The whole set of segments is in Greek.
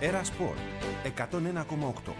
Έρα Σπορ 101,8.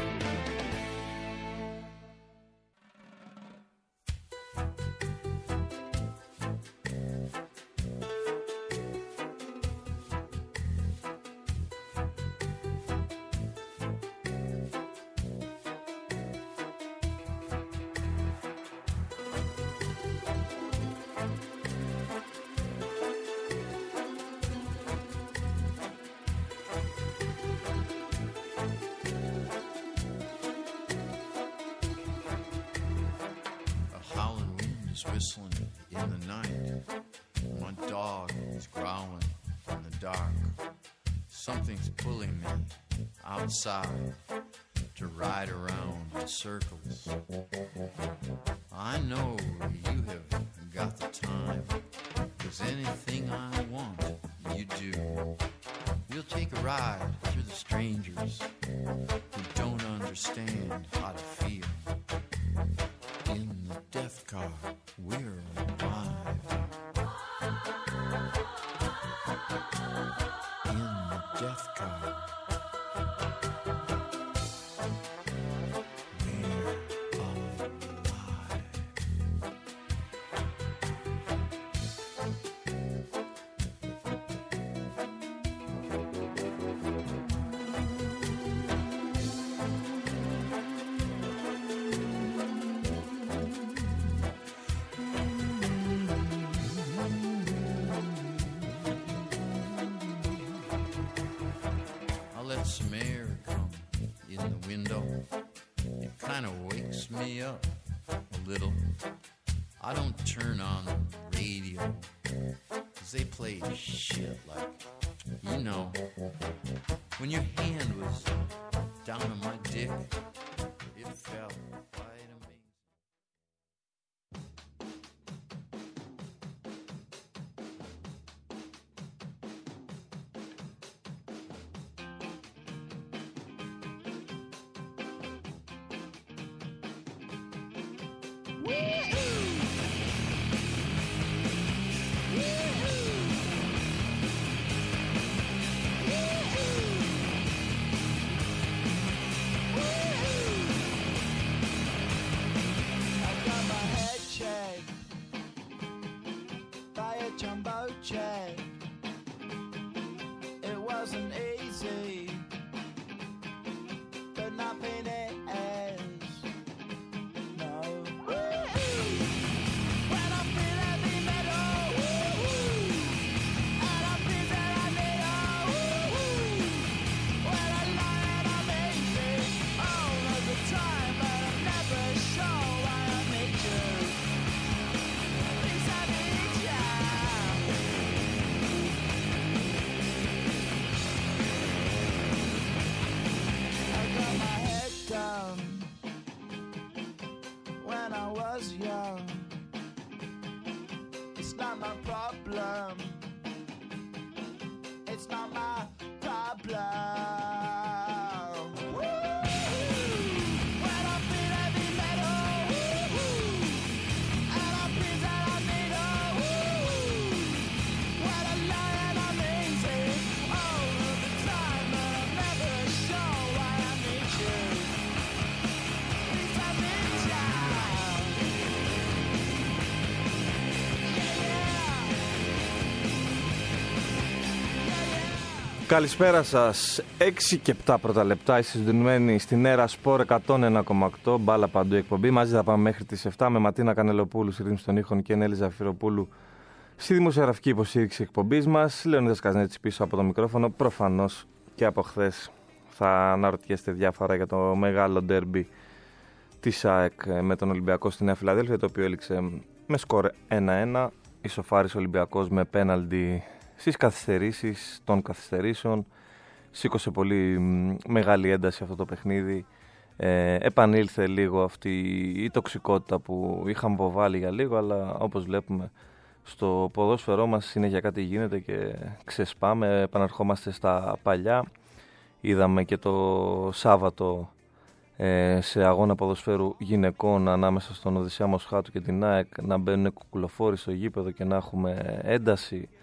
Whistling in the night. My dog is growling in the dark. Something's pulling me outside to ride around in circles. I know you have got the time, 'cause anything I want, you do. We'll take a ride through the strangers who don't understand how to feel. In the death car, we're alive. In the death car, we're alive. Some air come in the window. It kind of wakes me up a little. I don't turn on the radio, 'cause they play shit like, you know, when your hand was down on my dick, it felt quite amazing. It wasn't easy, but nothing is. No. When I feel heavy metal, and I feel that I need when I lie and I'm easy all of the time, but I'm never sure why I need you. Things I need you. When I was young, it's not my problem. It's not my problem. When I feel heavy metal, and I feel that I need when I lie and I'm easy all of the time, but I'm never sure why I need you. Καλησπέρα σας. 6 και 7 πρώτα λεπτά. Είστε συντονισμένοι στην Έρα Σπορ 101,8. Μπάλα παντού εκπομπή. Μαζί θα πάμε μέχρι τις 7 με Ματίνα Κανελοπούλου στη ρύθμιση των ήχων και Νέλη Ζαφυροπούλου στη δημοσιογραφική υποστήριξη εκπομπής μας. Λεωνίδας Καζνέτης πίσω από το μικρόφωνο. Προφανώς και από χθες θα αναρωτιέστε διάφορα για το μεγάλο ντέρμπι της ΑΕΚ με τον Ολυμπιακό στη Νέα Φιλαδέλφια, το οποίο έληξε με σκορ 1-1. Ισοφάρισε ο Ολυμπιακός με πέναλτι στις καθυστερήσεις των καθυστερήσεων. Σήκωσε πολύ μεγάλη ένταση αυτό το παιχνίδι. Επανήλθε λίγο αυτή η τοξικότητα που είχαμε αποβάλει για λίγο, αλλά όπως βλέπουμε στο ποδόσφαιρό μας συνέχεια κάτι γίνεται και ξεσπάμε, επαναρχόμαστε στα παλιά. Είδαμε και το Σάββατο σε αγώνα ποδοσφαίρου γυναικών ανάμεσα στον Οδυσσέα Μοσχάτου και την ΑΕΚ να μπαίνουν κουκουλοφόροι στο γήπεδο και να έχουμε ένταση.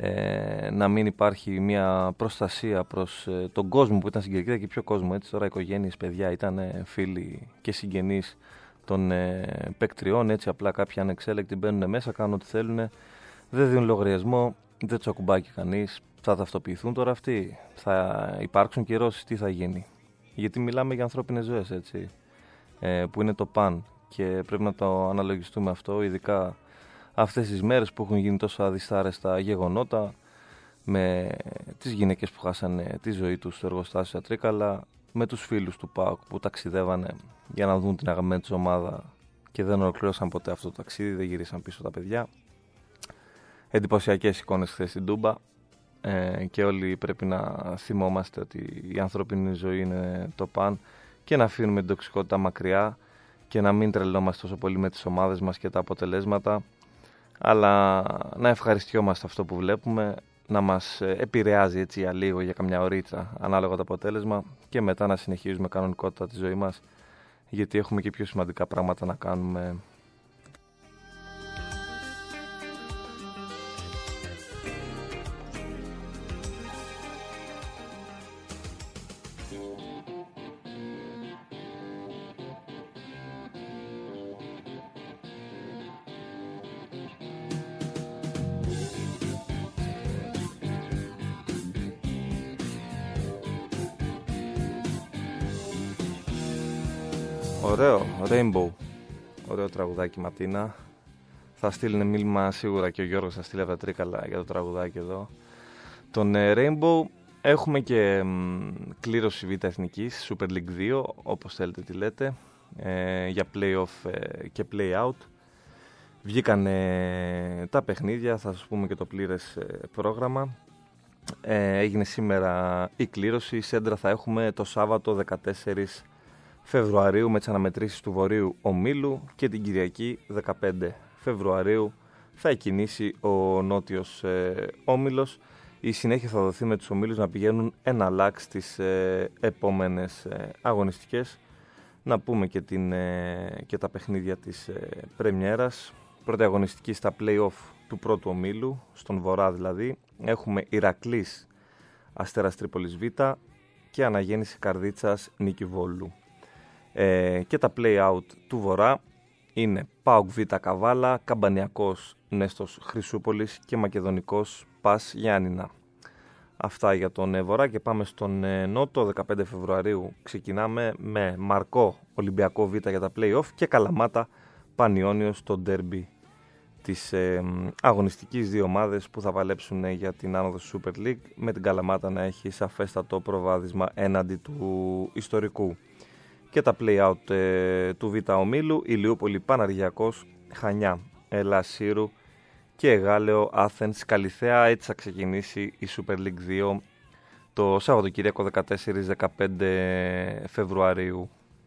να μην υπάρχει μια προστασία προς τον κόσμο που ήταν στην Κερκίδα και ποιο κόσμο, έτσι τώρα οικογένειες, παιδιά, ήταν φίλοι και συγγενείς των παικτριών, έτσι απλά κάποιοι ανεξέλεκτοι μπαίνουν μέσα, κάνουν ό,τι θέλουν, δεν δίνουν λογαριασμό, δεν τους ακουμπάει κανείς. Θα ταυτοποιηθούν τώρα αυτοί, θα υπάρξουν κυρώσεις, τι θα γίνει? Γιατί μιλάμε για ανθρώπινες ζωές, έτσι, που είναι το παν και πρέπει να το αναλογιστούμε αυτό, ειδικά αυτές τις μέρες που έχουν γίνει τόσα δυσάρεστα γεγονότα με τις γυναίκες που χάσανε τη ζωή τους στο εργοστάσιο Τρίκαλα, με τους φίλους του ΠΑΟΚ που ταξιδεύανε για να δουν την αγαπημένη τους ομάδα και δεν ολοκλήρωσαν ποτέ αυτό το ταξίδι, δεν γυρίσαν πίσω τα παιδιά. Εντυπωσιακές εικόνες χθες στην Τούμπα και όλοι πρέπει να θυμόμαστε ότι η ανθρώπινη ζωή είναι το παν και να αφήνουμε την τοξικότητα μακριά και να μην τρελνόμαστε τόσο πολύ με τις ομάδες μας και τα αποτελέσματα, αλλά να ευχαριστιόμαστε αυτό που βλέπουμε, να μας επηρεάζει έτσι για λίγο, για καμιά ωρίτσα, ανάλογα το αποτέλεσμα και μετά να συνεχίζουμε κανονικότητα τη ζωή μας, γιατί έχουμε και πιο σημαντικά πράγματα να κάνουμε. Ωραίο, Rainbow. Ωραίο τραγουδάκι, Ματίνα. Θα στείλει μήνυμα σίγουρα και ο Γιώργος θα στείλει από τα Τρίκαλα για το τραγουδάκι εδώ. Τον Rainbow έχουμε και κλήρωση Β' Εθνικής, Super League 2, όπως θέλετε τη λέτε, για play-off και play-out. Βγήκαν τα παιχνίδια, θα σας πούμε και το πλήρες πρόγραμμα. Έγινε σήμερα η κλήρωση. Σέντρα θα έχουμε το Σάββατο 14 Φεβρουαρίου με τις αναμετρήσεις του Βορείου Ομίλου και την Κυριακή 15 Φεβρουαρίου θα εκκινήσει ο Νότιος Όμιλος. Η συνέχεια θα δοθεί με τους ομίλους να πηγαίνουν εναλλάξ στις επόμενες αγωνιστικές. Να πούμε και τα παιχνίδια της πρεμιέρας. Πρώτη αγωνιστική στα play-off του πρώτου ομίλου, στον Βορρά δηλαδή. Έχουμε Ηρακλής Αστέρας Τρίπολης Β και Αναγέννηση Καρδίτσας Νίκη Βόλου. Και τα play-out του Βορρά είναι ΠΑΟΚ Β Καβάλα, Καμπανιακός Νέστος Χρυσούπολης και Μακεδονικός Πας Γιάννηνα. Αυτά για τον Βορρά και πάμε στον Νότο. 15 Φεβρουαρίου ξεκινάμε με Μαρκό Ολυμπιακό Β για τα play-off και Καλαμάτα Πανιώνιος στο ντέρμπι της αγωνιστικής, δύο ομάδες που θα παλέψουν για την άνοδο Super League, με την Καλαμάτα να έχει σαφέστατο προβάδισμα έναντι του ιστορικού. Και τα play-out του Β' Ομίλου, Ηλιούπολη Παναργιακός, Χανιά Ελλάς Σύρου και Εγάλεο Άθενς Καλιθέα. Έτσι θα ξεκινήσει η Super League 2 το Σαββατοκύριακο 14-15 Φεβρουαρίου.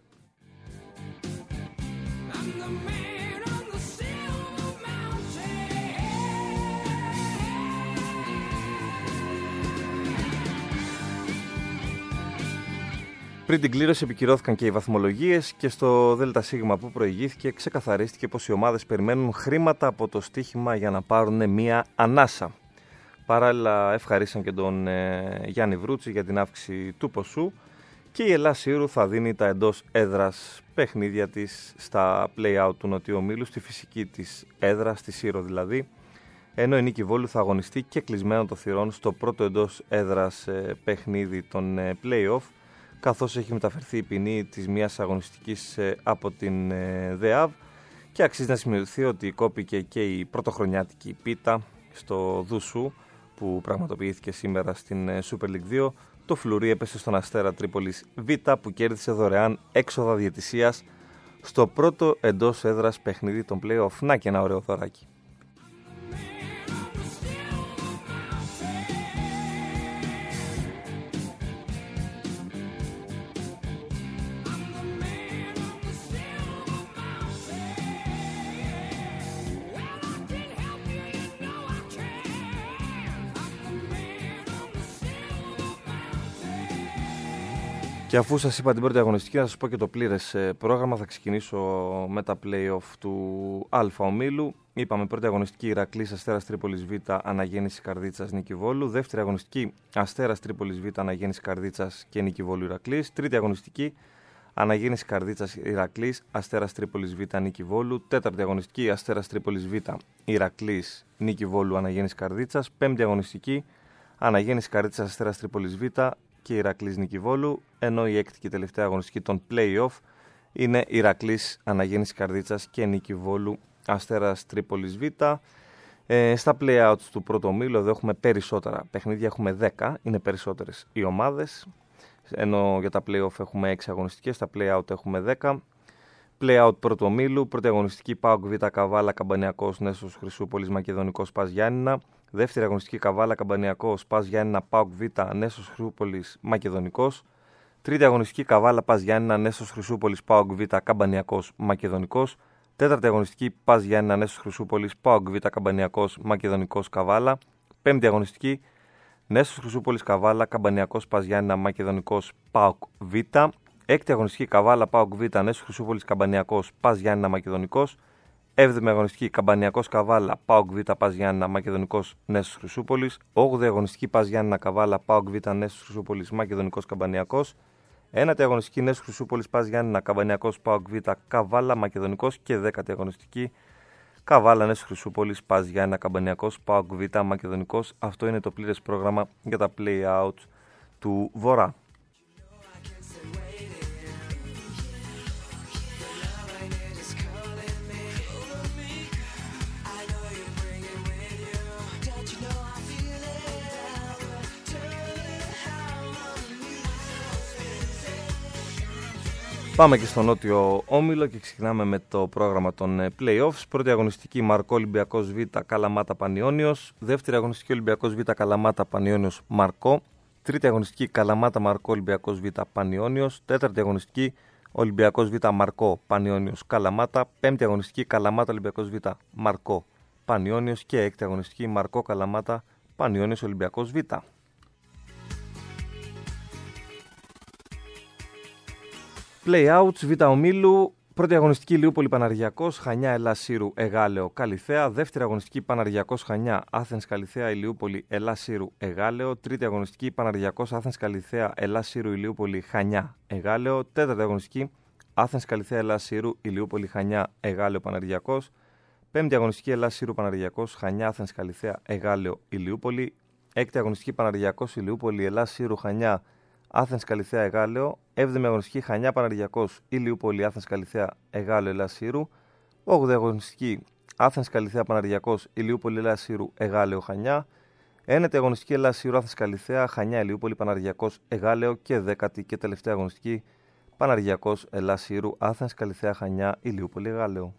Πριν την κλήρωση επικυρώθηκαν και οι βαθμολογίες και στο ΔΣ που προηγήθηκε ξεκαθαρίστηκε πως οι ομάδες περιμένουν χρήματα από το στοίχημα για να πάρουν μία ανάσα. Παράλληλα ευχαρίσαν και τον Γιάννη Βρούτσι για την αύξηση του ποσού και η Ελλάς Σύρου θα δίνει τα εντός έδρας παιχνίδια της στα play-out του Νοτιού Ομίλου, στη φυσική της έδρα, στη Σύρο δηλαδή, ενώ η Νίκη Βόλου θα αγωνιστεί και κλεισμένο το θυρών στο πρώτο εντός έδρας παιχνίδι των play-off, καθώς έχει μεταφερθεί η ποινή της μιας αγωνιστικής από την ΔΕΑΒ και αξίζει να σημειωθεί ότι κόπηκε και η πρωτοχρονιάτικη πίτα στο Δουσού που πραγματοποιήθηκε σήμερα στην Super League 2. Το φλουρί έπεσε στον Αστέρα Τρίπολης Β που κέρδισε δωρεάν έξοδα διαιτησίας στο πρώτο εντός έδρας παιχνίδι των play-off. Να και ένα ωραίο δωράκι. Και αφού σας είπα την πρώτη αγωνιστική, να σας πω και το πλήρες πρόγραμμα. Θα ξεκινήσω με τα play-off του Α ομίλου. Είπαμε πρώτη αγωνιστική Ηρακλής Αστέρας Τρίπολης Β Αναγέννηση Καρδίτσας Νίκη Βόλου. Δεύτερη αγωνιστική Αστέρας Τρίπολης Β Αναγέννηση Καρδίτσας και Νίκη Βόλου Ηρακλής. Τρίτη αγωνιστική Αναγέννηση Καρδίτσας Ηρακλής Αστέρας Τρίπολης Β Νίκη Βόλου. Τέταρτη αγωνιστική Αστέρας Τρίπολης Β Ηρακλής Νίκη Βόλου Αναγέννηση Καρδίτσας. Πέμπτη αγωνιστική Αναγέννηση Καρδίτσας Αστέρας Τρίπολης Β και Ηρακλής Νίκη Βόλου. Ενώ η έκτη και τελευταία αγωνιστική των play-off είναι Ηρακλής Αναγέννηση Καρδίτσας και Νίκη Βόλου Αστέρας Τρίπολης Β. Στα play-outs του πρώτου ομίλου εδώ έχουμε περισσότερα παιχνίδια, έχουμε 10, είναι περισσότερες οι ομάδες. Ενώ για τα play-off έχουμε 6 αγωνιστικές, στα play-out έχουμε 10. Play-out πρώτου ομίλου, πρώτη αγωνιστική ΠΑΟΚ Β Καβάλα Καμπανιακός Νέσος Χρυσούπολης Μακεδονικός Πας Γιάννηνα. Δεύτερη αγωνιστική Καβάλα Καμπανιακός Πας Γιάννηνα ΠΑΟΚ Β Νέσος Χρυσούπολης Μακεδονικός. Τρίτη αγωνιστική Καβάλα Πας Γιάννηνα Νέσος Χρυσούπολης ΠΑΟΚ Β Καμπανιακός Μακεδονικός. Τέταρτη αγωνιστική Πας Γιάννηνα Νέσος Χρυσούπολης ΠΑΟΚ Β Καμπανιακός Μακεδονικός Καβάλα. Πέμπτη αγωνιστική Νέσος Χρυσούπολης Καβάλα Καμπανιακός Πας Γιάννηνα Μακεδονικός ΠΑΟΚ Β. Έκτη αγωνιστική Καβάλα ΠΑΟΚ Β Νέσος Χρυσούπολης Καμπανιακός Πας Γιάννηνα Μακεδονικός. Έβδομη αγωνιστική Καμπανιακός Καβάλα ΠΑΟΚ Β Πας Γιάννηνα Μακεδονικός Νέσος Χρυσούπολης. Όγδοη αγωνιστική Πας Γιάννηνα Καβάλα ΠΑΟΚ Β Νέσος Χρυσούπολης Μακεδονικός Καμπανιακός. Ένατη αγωνιστική Νέσος Χρυσούπολης Πας Γιάννηνα Καμπανιακός ΠΑΟΚ Β Καβάλα Μακεδονικός. Και δέκατη αγωνιστική Καβάλα Νέσος Χρυσούπολης Πας Γιάννηνα Καμπανιακός ΠΑΟΚ Β Μακεδονικός. Αυτό είναι το πλήρες πρόγραμμα για τα play-out του Βορρά. Πάμε και στο νότιο όμιλο και ξεκινάμε με το πρόγραμμα των play-offs. Πρώτη αγωνιστική Μαρκό Ολυμπιακός Β Καλαμάτα Πανιόνιος. Δεύτερη αγωνιστική Ολυμπιακός Β Καλαμάτα Πανιόνιος Μαρκό. Τρίτη αγωνιστική Καλαμάτα Μαρκό Ολυμπιακός Β Πανιόνιος. Τέταρτη αγωνιστική Ολυμπιακός Β Μαρκό Πανιόνιος Καλαμάτα. Πέμπτη αγωνιστική Καλαμάτα Ολυμπιακός Β Μαρκό Πανιόνιος. Και έκτη αγωνιστική Μαρκό Καλαμάτα Πανιόνιος Ολυμπιακός Β. Play-outs Β ομίλου. Πρώτη αγωνιστική Ηλιούπολη Παναργιακός Χανιά Ελλάς Σύρου Εγάλεο Καλιθέα. Δεύτερη αγωνιστική Παναργιακός Χανιά Άθενς Καλιθέα Ηλιούπολη Ελλάς Σύρου Εγάλεο. Τρίτη αγωνιστική Παναργιακός Άθενς Καλιθέα Ελλάς Σύρου Ηλιούπολη Χανιά Εγάλεο. Τέταρτη αγωνιστική Άθενς Καλιθέα Ελλάς Σύρου Ηλιούπολη Χανιά Εγάλεο Παναργιακός. Πέμπτη αγωνιστική Ελλάς Σύρου Παναργιακός Χανιά Άθενς Καλιθέα Εγάλεο Ηλιούπολη. Έκτη αγωνιστική Παναργιακός Ηλιούπολη Ελλάς Σύρου Χανιά Άθενς Καλιθέα Εγάλεο. Έβδομη αγωνιστική Χανιά Παναργιακός Ηλιούπολη Άθενς Καλιθέα Εγάλεο Ελλάς Σύρου. Όγδοη αγωνιστική Άθενς Καλιθέα Παναργιακός Ηλιούπολη Ελλάς Σύρου Εγάλεο Χανιά. Ένατη αγωνιστική Ελλάς Σύρου Άθενς Καλιθέα Χανιά Ηλιούπολη Παναργιακός Εγάλεο. Και δέκατη και τελευταία αγωνιστική Παναργιακός Ελλάς Σύρου Άθενς Καλιθέα Χανιά Ηλιούπολη Εγάλεο.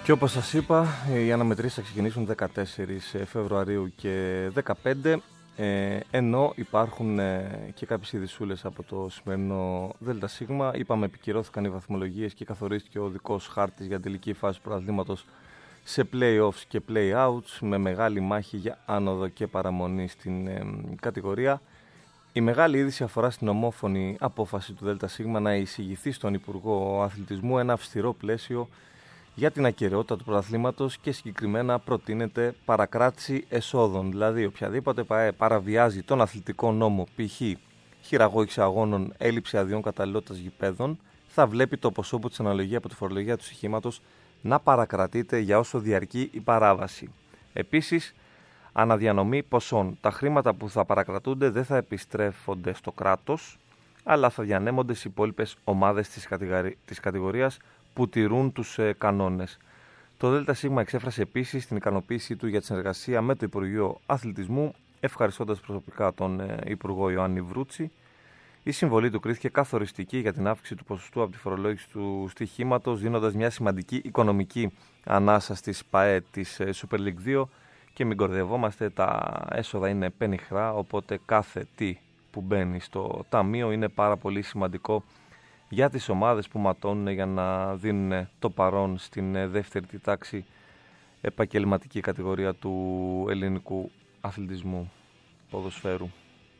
Και όπως σας είπα, οι αναμετρήσεις θα ξεκινήσουν 14 Φεβρουαρίου και 15, ενώ υπάρχουν και κάποιες ειδησούλες από το σημερινό ΔΣ. Είπαμε, επικυρώθηκαν οι βαθμολογίες και καθορίστηκε ο οδικός χάρτης για τελική φάση πρωταθλήματος σε play-offs και play-outs, με μεγάλη μάχη για άνοδο και παραμονή στην κατηγορία. Η μεγάλη είδηση αφορά στην ομόφωνη απόφαση του ΔΣ να εισηγηθεί στον Υπουργό Αθλητισμού ένα αυστηρό πλαίσιο για την ακεραιότητα του πρωταθλήματος και συγκεκριμένα προτείνεται παρακράτηση εσόδων. Δηλαδή, οποιαδήποτε παραβιάζει τον αθλητικό νόμο, π.χ. χειραγώγηση αγώνων, έλλειψη αδειών καταλληλότητας γηπέδων, θα βλέπει το ποσό που της αναλογεί από τη φορολογία του στοιχήματος να παρακρατείται για όσο διαρκεί η παράβαση. Επίσης, αναδιανομή ποσών. Τα χρήματα που θα παρακρατούνται δεν θα επιστρέφονται στο κράτος, αλλά θα διανέμονται στις υπόλοιπες ομάδες της κατηγορίας που τηρούν τους κανόνες. Το ΔΣ εξέφρασε επίσης την ικανοποίησή του για τη συνεργασία με το Υπουργείο Αθλητισμού, ευχαριστώντας προσωπικά τον Υπουργό Ιωάννη Βρούτση. Η συμβολή του κρίθηκε καθοριστική για την αύξηση του ποσοστού από τη φορολόγηση του στοιχήματος, δίνοντας μια σημαντική οικονομική ανάσα στις ΠΑΕ της Super League 2. Και μην κορδευόμαστε, τα έσοδα είναι πενιχρά, οπότε κάθε τι που μπαίνει στο ταμείο είναι πάρα πολύ σημαντικό για τις ομάδες που ματώνουν για να δίνουν το παρόν στην δεύτερη τάξη επαγγελματική κατηγορία του ελληνικού αθλητισμού ποδοσφαίρου.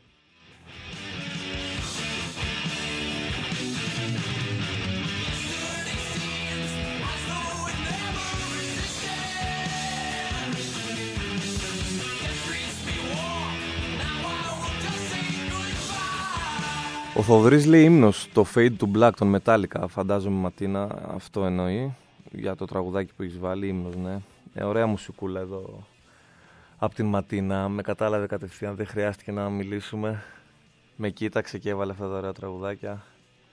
Ο Θοδωρής λέει ύμνος, το Fade to Black των Metallica, φαντάζομαι Ματίνα, αυτό εννοεί, για το τραγουδάκι που έχεις βάλει, ύμνος, ναι. Ωραία μουσικούλα εδώ από την Ματίνα, με κατάλαβε κατευθείαν, δεν χρειάστηκε να μιλήσουμε, με κοίταξε και έβαλε αυτά τα ωραία τραγουδάκια.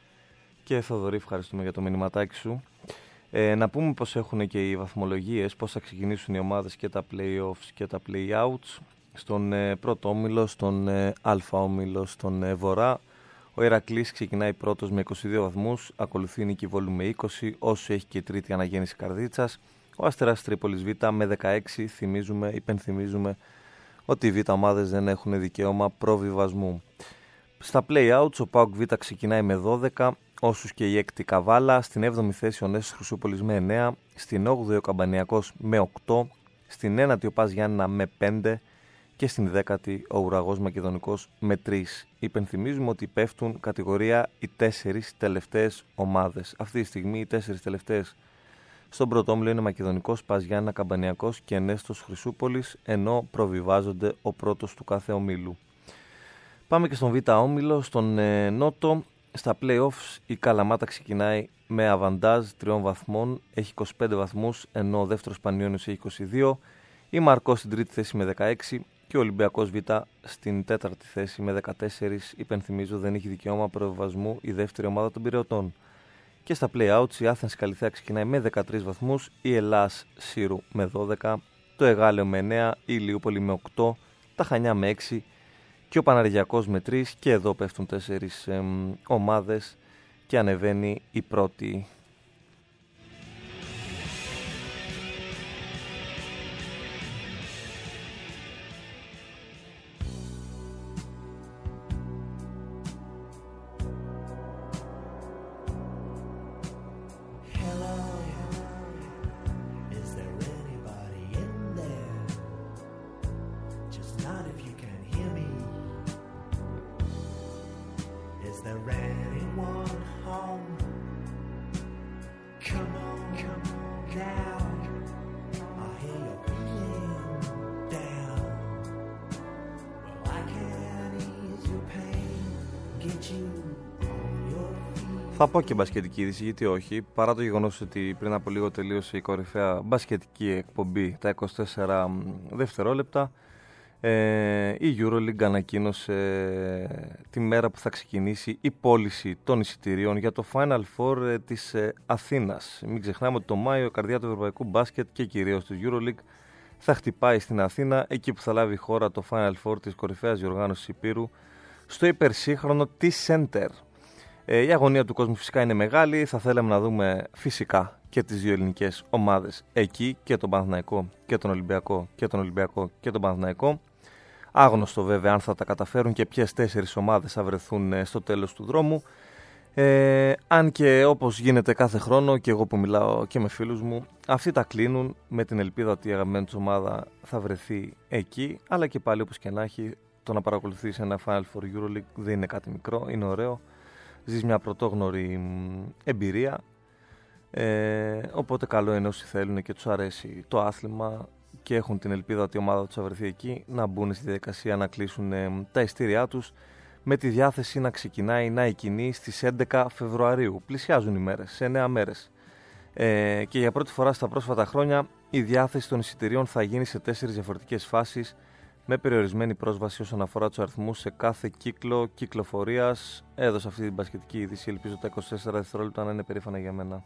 Και Θοδωρή, ευχαριστούμε για το μηνυματάκι σου. Να πούμε πως έχουν και οι βαθμολογίες, πώς θα ξεκινήσουν οι ομάδες και τα play-offs και τα play-outs. Στον πρώτο όμιλο, στον αλφα όμιλο, στον βορρά. Ο Ηρακλής ξεκινάει πρώτος με 22 βαθμούς, ακολουθεί η Νίκη Βόλου με 20, όσο έχει και η τρίτη αναγέννηση Καρδίτσας. Ο Αστέρας Τρίπολης Β με 16, υπενθυμίζουμε ότι οι Β ομάδες δεν έχουν δικαίωμα προβιβασμού. Στα play-outs ο ΠΑΟΚ Β ξεκινάει με 12, όσους και η έκτη Καβάλα, στην 7η θέση ο Νέσος Χρυσούπολης με 9, στην 8η ο Καμπανιακός με 8, στην 9η ο Πας Γιάννηνα με 5, και στην 10η ο Ουραγός Μακεδονικός με 3. Υπενθυμίζουμε ότι πέφτουν κατηγορία οι 4 τελευταίες ομάδες. Αυτή τη στιγμή οι 4 τελευταίες στον πρώτο όμιλο είναι Μακεδονικός, Πας Γιάννηνα, Καμπανιακός και Νέστος Χρυσούπολης, ενώ προβιβάζονται ο πρώτος του κάθε ομίλου. Πάμε και στον Β όμιλο, στον Νότο. Στα play-offs η Καλαμάτα ξεκινάει με αβαντάζ 3 βαθμών, έχει 25 βαθμούς, ενώ ο δεύτερος Πανιώνιος έχει 22. Η Μαρκός στην τρίτη θέση με 16 και ο Ολυμπιακός Β στην τέταρτη θέση με 14. Υπενθυμίζω, δεν έχει δικαίωμα προβιβασμού η δεύτερη ομάδα των Πειραιωτών. Και στα play-outs η Άθενας Καλυθέα ξεκινάει με 13 βαθμούς, η Ελλάς Σύρου με 12, το Εγάλεο με 9, η Ηλιούπολη με 8, τα Χανιά με 6 και ο Παναργιακός με 3. Και εδώ πέφτουν 4 ομάδες και ανεβαίνει η πρώτη. Θα πω και μπασκετική είδηση, γιατί όχι, παρά το γεγονός ότι πριν από λίγο τελείωσε η κορυφαία μπασκετική εκπομπή τα 24 δευτερόλεπτα. Η EuroLeague ανακοίνωσε τη μέρα που θα ξεκινήσει η πώληση των εισιτηρίων για το Final Four της Αθήνας. Μην ξεχνάμε ότι το Μάιο η καρδιά του ευρωπαϊκού μπάσκετ και κυρίως του EuroLeague θα χτυπάει στην Αθήνα, εκεί που θα λάβει η χώρα το Final Four της κορυφαίας διοργάνωσης Υπήρου, στο υπερσύγχρονο T-Center. Η αγωνία του κόσμου φυσικά είναι μεγάλη. Θα θέλαμε να δούμε φυσικά και τις δύο ελληνικές ομάδες εκεί, και τον Παναθηναϊκό και τον Ολυμπιακό και τον Ολυμπιακό και τον Παναθηναϊκό. Άγνωστο βέβαια αν θα τα καταφέρουν και ποιες 4 ομάδες θα βρεθούν στο τέλος του δρόμου. Αν και όπως γίνεται κάθε χρόνο, και εγώ που μιλάω και με φίλους μου, αυτοί τα κλείνουν με την ελπίδα ότι η αγαπημένη τους ομάδα θα βρεθεί εκεί. Αλλά και πάλι, όπως και να έχει, το να παρακολουθείς ένα Final Four EuroLeague δεν είναι κάτι μικρό, είναι ωραίο. Ζεις μια πρωτόγνωρη εμπειρία, οπότε καλό είναι όσοι θέλουν και τους αρέσει το άθλημα και έχουν την ελπίδα ότι η ομάδα τους θα βρεθεί εκεί, να μπουν στη διαδικασία να κλείσουν τα ειστήριά τους, με τη διάθεση να ξεκινάει να εκκινεί στις 11 Φεβρουαρίου. Πλησιάζουν οι μέρες, σε 9 μέρες. Και για πρώτη φορά στα πρόσφατα χρόνια η διάθεση των εισιτηρίων θα γίνει σε 4 διαφορετικές φάσεις, με περιορισμένη πρόσβαση όσον αφορά τους αριθμούς σε κάθε κύκλο κυκλοφορίας. Έδωσα αυτή την μπασκετική είδηση, ελπίζω τα 24 δευτερόλεπτα να είναι περήφανα για μένα.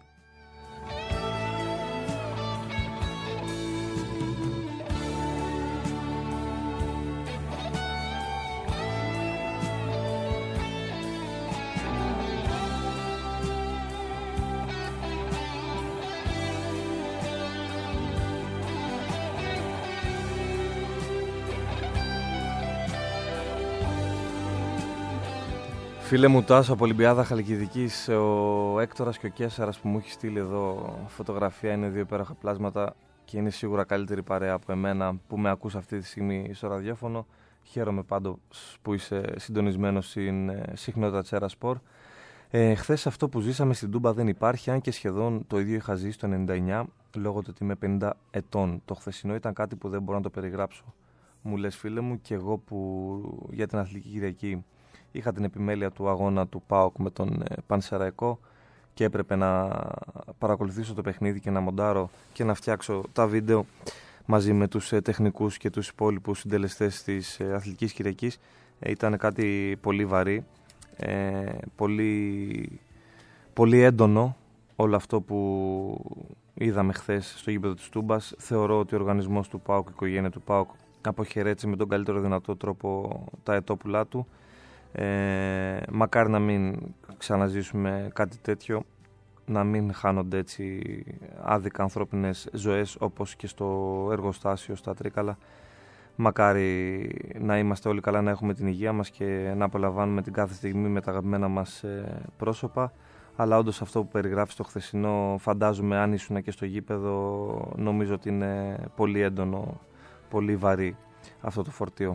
Φίλε μου Τάσο από Ολυμπιάδα Χαλκιδικής, ο Έκτορας και ο Κέσσαρας που μου έχει στείλει εδώ φωτογραφία είναι 2 υπέροχα πλάσματα και είναι σίγουρα καλύτερη παρέα από εμένα που με ακούς αυτή τη στιγμή στο ραδιόφωνο. Χαίρομαι πάντως που είσαι συντονισμένος στην συχνότητα Τσέρα Σπορ. Χθες αυτό που ζήσαμε στην Τούμπα δεν υπάρχει, αν και σχεδόν το ίδιο είχα ζήσει το 99 λόγω του ότι είμαι 50 ετών. Το χθεσινό ήταν κάτι που δεν μπορώ να το περιγράψω. Μου λες φίλε μου, και εγώ που για την Αθλητική Κυριακή είχα την επιμέλεια του αγώνα του ΠΑΟΚ με τον Πανσεραϊκό και έπρεπε να παρακολουθήσω το παιχνίδι και να μοντάρω και να φτιάξω τα βίντεο μαζί με τους τεχνικούς και τους υπόλοιπους συντελεστές της Αθλητικής Κυριακής. Ήταν κάτι πολύ βαρύ, πολύ έντονο όλο αυτό που είδαμε χθες στο γήπεδο της Τούμπας. Θεωρώ ότι ο οργανισμός του ΠΑΟΚ, η οικογένεια του ΠΑΟΚ, αποχαιρέτησε με τον καλύτερο δυνατό τρόπο τα ετόπουλά του. Μακάρι να μην ξαναζήσουμε κάτι τέτοιο, να μην χάνονται έτσι άδικα ανθρώπινες ζωές όπως και στο εργοστάσιο στα Τρίκαλα. Μακάρι να είμαστε όλοι καλά, να έχουμε την υγεία μας και να απολαμβάνουμε την κάθε στιγμή με τα αγαπημένα μας πρόσωπα. Αλλά όντως αυτό που περιγράφεις το χθεσινό, φαντάζομαι αν ήσουν και στο γήπεδο, νομίζω ότι είναι πολύ έντονο, πολύ βαρύ αυτό το φορτίο.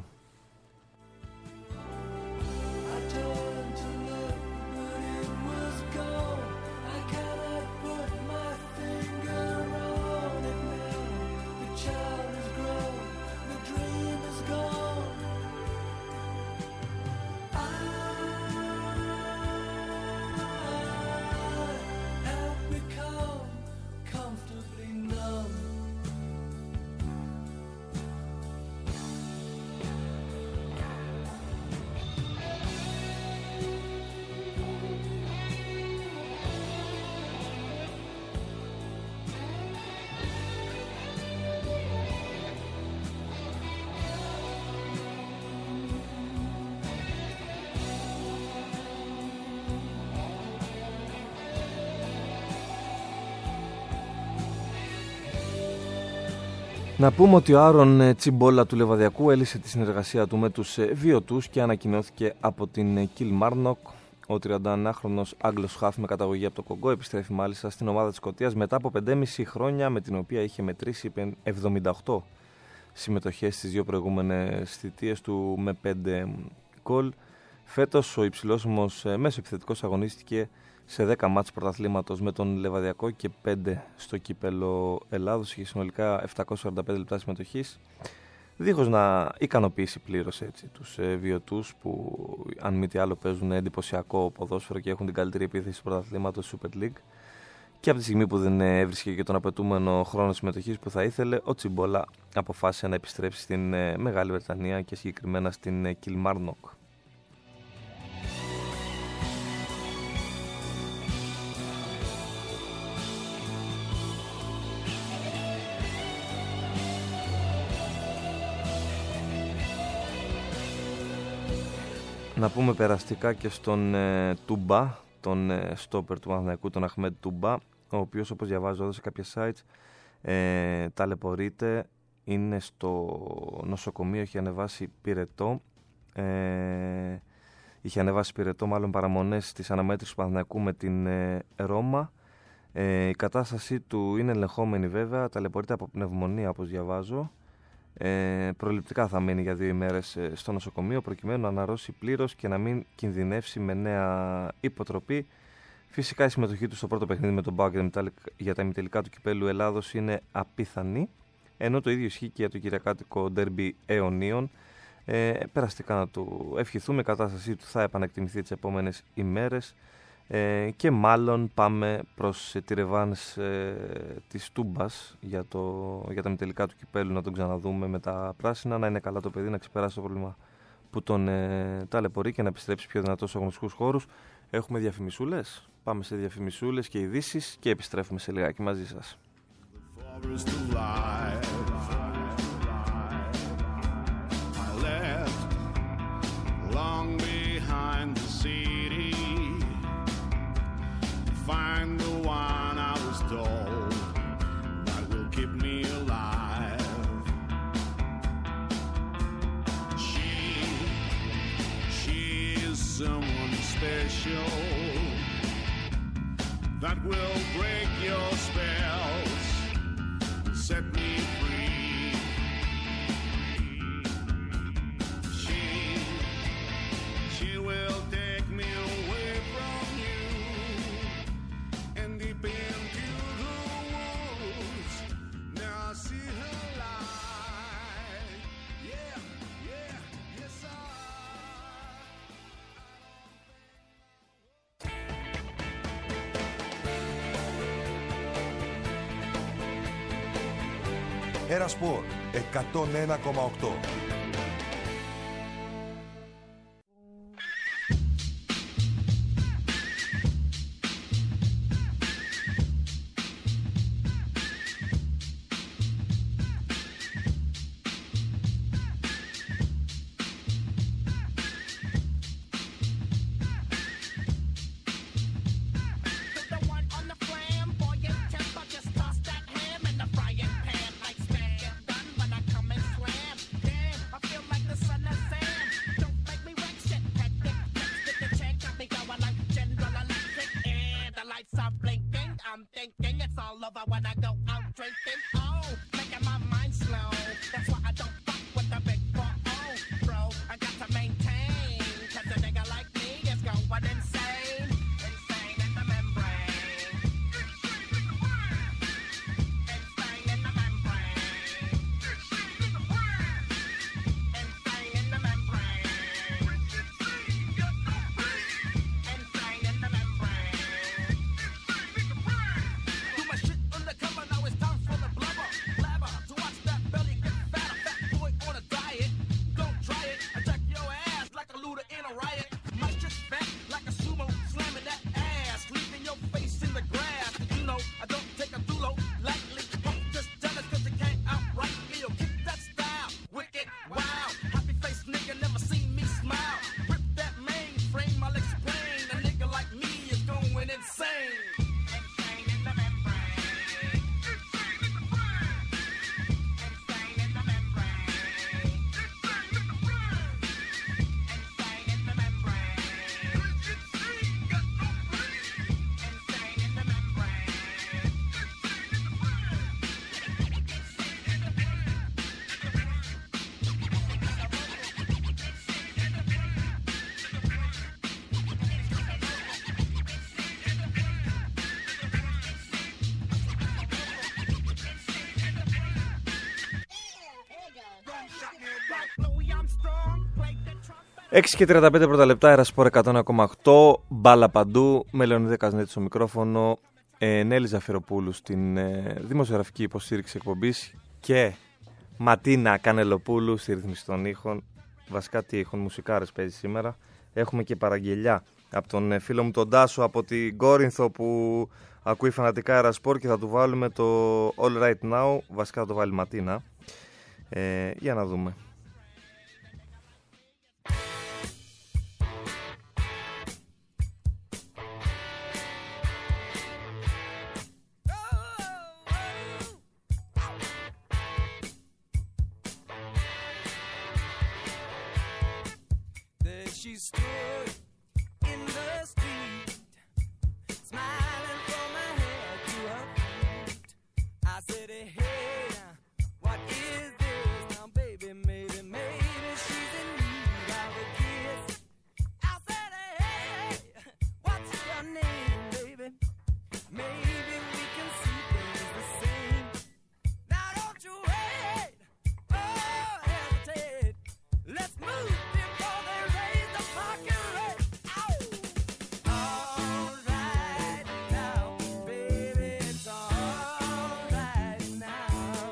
Να πούμε ότι ο Άρον Τσιμπόλα του Λεβαδιακού έλυσε τη συνεργασία του με τους Βιωτούς και ανακοινώθηκε από την Κιλμάρνοκ. Ο 31χρονος Άγγλος χαφ με καταγωγή από το Κογκό επιστρέφει μάλιστα στην ομάδα της Σκωτίας μετά από 5,5 χρόνια, με την οποία είχε μετρήσει 78 συμμετοχές στις 2 προηγούμενες θητείες του με 5 γκολ. Φέτος ο υψηλόσωμος μέσο επιθετικός αγωνίστηκε σε 10 μάτς πρωταθλήματος με τον Λεβαδιακό και 5 στο κύπελο Ελλάδος. Είχε συνολικά 745 λεπτά συμμετοχής, δίχως να ικανοποιήσει πλήρως έτσι τους Βιωτούς, που αν μη τι άλλο παίζουν εντυπωσιακό ποδόσφαιρο και έχουν την καλύτερη επίθεση του πρωταθλήματος Super League. Και από τη στιγμή που δεν έβρισκε και τον απαιτούμενο χρόνο συμμετοχής που θα ήθελε, ο Τσιμπόλα αποφάσισε να επιστρέψει στην Μεγάλη Βρετανία και συγκεκριμένα στην Κιλμάρνοκ. Να πούμε περαστικά και στον Τούμπα, τον στόπερ του Παναθηναϊκού, τον Αχμέντ Τούμπα, ο οποίος, όπως διαβάζω εδώ σε κάποια sites, ταλαιπωρείται, είναι στο νοσοκομείο, έχει ανεβάσει πυρετό. Είχε ανεβάσει πυρετό, μάλλον παραμονές της αναμέτρησης του Παναθηναϊκού με την Ρώμα. Η κατάστασή του είναι ελεγχόμενη βέβαια, ταλαιπωρείται από πνευμονία όπως διαβάζω. Προληπτικά θα μείνει για 2 ημέρες στο νοσοκομείο προκειμένου να αναρρώσει πλήρως και να μην κινδυνεύσει με νέα υποτροπή. Φυσικά η συμμετοχή του στο πρώτο παιχνίδι με τον ΠΑΟΚ για τα ημιτελικά του Κυπέλλου Ελλάδος είναι απίθανη, ενώ το ίδιο ισχύει και για το κυριακάτικο ντέρμπι αιωνίων. Περαστικά να του ευχηθούμε, η κατάστασή του θα επανεκτιμηθεί τις επόμενες ημέρες και μάλλον πάμε προς τη ρεβάνς της Τούμπας για τα ημιτελικά του Κυπέλλου, να τον ξαναδούμε με τα πράσινα, να είναι καλά το παιδί, να ξεπεράσει το πρόβλημα που τον ταλαιπωρεί και να επιστρέψει πιο δυνατό στους αγωνιστικούς χώρους. Έχουμε διαφημισούλες, πάμε σε διαφημισούλες και ειδήσεις και επιστρέφουμε σε λιγάκι μαζί σας. Long behind the city, find the one I was told that will keep me alive. She is someone special that will break your spells, set me free. She will take me away from you and deep into the woods. Now I see her light. Yeah, yeah, yes I. Ένα σπορ 101,8. Έξι και 35 πρώτα λεπτά, Ερασπορ 101,8, μπάλα παντού, με Λεωνίδα Καζνέτη στο μικρόφωνο, Νέλη Ζαφυροπούλου στην δημοσιογραφική υποστήριξη εκπομπής και Ματίνα Κανελοπούλου στη ρύθμιση των ήχων. Βασικά τι ήχων, μουσικάρες παίζει σήμερα. Έχουμε και παραγγελιά από τον φίλο μου τον Τάσο από την Κόρινθο που ακούει φανατικά Ερασπορ και θα του βάλουμε το All Right Now, βασικά θα το βάλει Ματίνα. Για να δούμε. stood in the street, smiling from her head to her feet. I said, hey, what is this? Now, baby, maybe she's in need of a kiss. I said, hey, what's your name, baby? Maybe we can see things the same. Now, don't you wait, oh, hesitate. Let's move before they raise the parking rate. Ow! All right now, baby, it's all right now.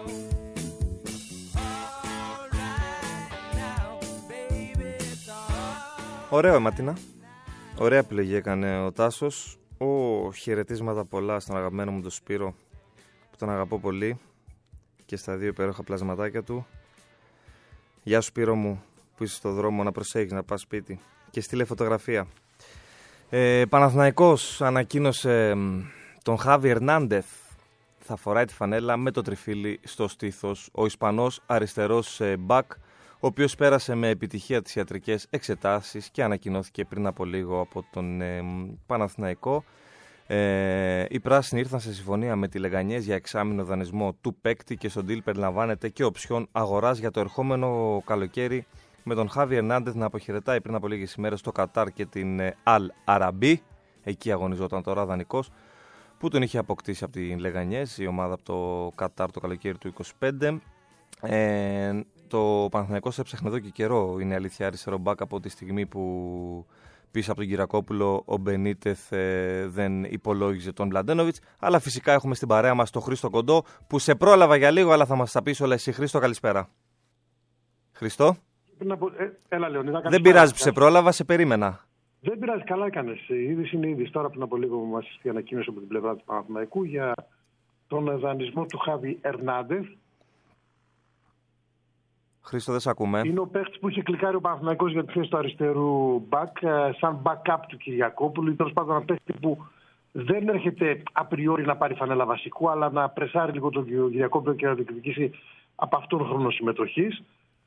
All right now, baby, it's all. Ωραίο, Ματίνα. Ωραία επιλογή έκανε ο Τάσος. Χαιρετίσματα πολλά στον αγαπημένο μου τον Σπύρο, που τον αγαπώ πολύ, και στα δύο υπέροχα πλασματάκια του. Γεια σου, Σπύρο μου, που είσαι στο δρόμο, να προσέχεις να πας σπίτι. Και στείλε φωτογραφία. Παναθηναϊκός ανακοίνωσε τον Χάβι Ερνάντεθ. Θα φοράει τη φανέλα με το τριφύλι στο στήθος. Ο Ισπανός αριστερός μπακ, ο οποίος πέρασε με επιτυχία τις ιατρικές εξετάσεις και ανακοινώθηκε πριν από λίγο από τον Παναθηναϊκό. Οι πράσινοι ήρθαν σε συμφωνία με τη Λεγανιές για εξάμηνο δανεισμό του παίκτη και στον deal περιλαμβάνεται και οψιόν αγοράς για το ερχόμενο καλοκαίρι, με τον Χάβι Ερνάντεθ να αποχαιρετάει πριν από λίγες ημέρες στο Κατάρ και την Αλ Αραμπί. Εκεί αγωνιζόταν τώρα δανεικός, που τον είχε αποκτήσει από τη Λεγανιές, η ομάδα από το Κατάρ το καλοκαίρι του 2025. Το Παναθηναϊκός έψαχνε εδώ και καιρό, είναι αλήθεια, αριστερό μπακ, από τη στιγμή που πίσω από τον Κυρακόπουλο ο Μπενίτεθ δεν υπολόγιζε τον Μλαντένοβιτς. Αλλά φυσικά έχουμε στην παρέα μας τον Χρήστο Κοντό, που σε πρόλαβα για λίγο, αλλά θα μας τα πεις όλα εσύ. Χρήστο, καλησπέρα. Χρήστο. Έλα, Λεωνίδα, δεν πειράζει που σε πρόλαβα, σε περίμενα. Δεν πειράζει, καλά έκανες. Η είδηση είναι είδηση. Τώρα πριν από λίγο μας ανακοίνωσε από την πλευρά του Παναθηναϊκού για τον δανεισμό του Χάβι Ερνάντεθ. Χρήστο, δεν σε ακούμε. Είναι ο παίχτης που είχε κλικάρει ο Παναθηναϊκός για τη θέση του αριστερού μπακ, σαν backup του Κυριακόπουλου. Τέλος πάντων, ένα παίχτη που δεν έρχεται απριόρι να πάρει φανέλα βασικού, αλλά να πρεσάρει λίγο τον Κυριακόπουλο και να διεκδικήσει από αυτόν χρόνο συμμετοχής.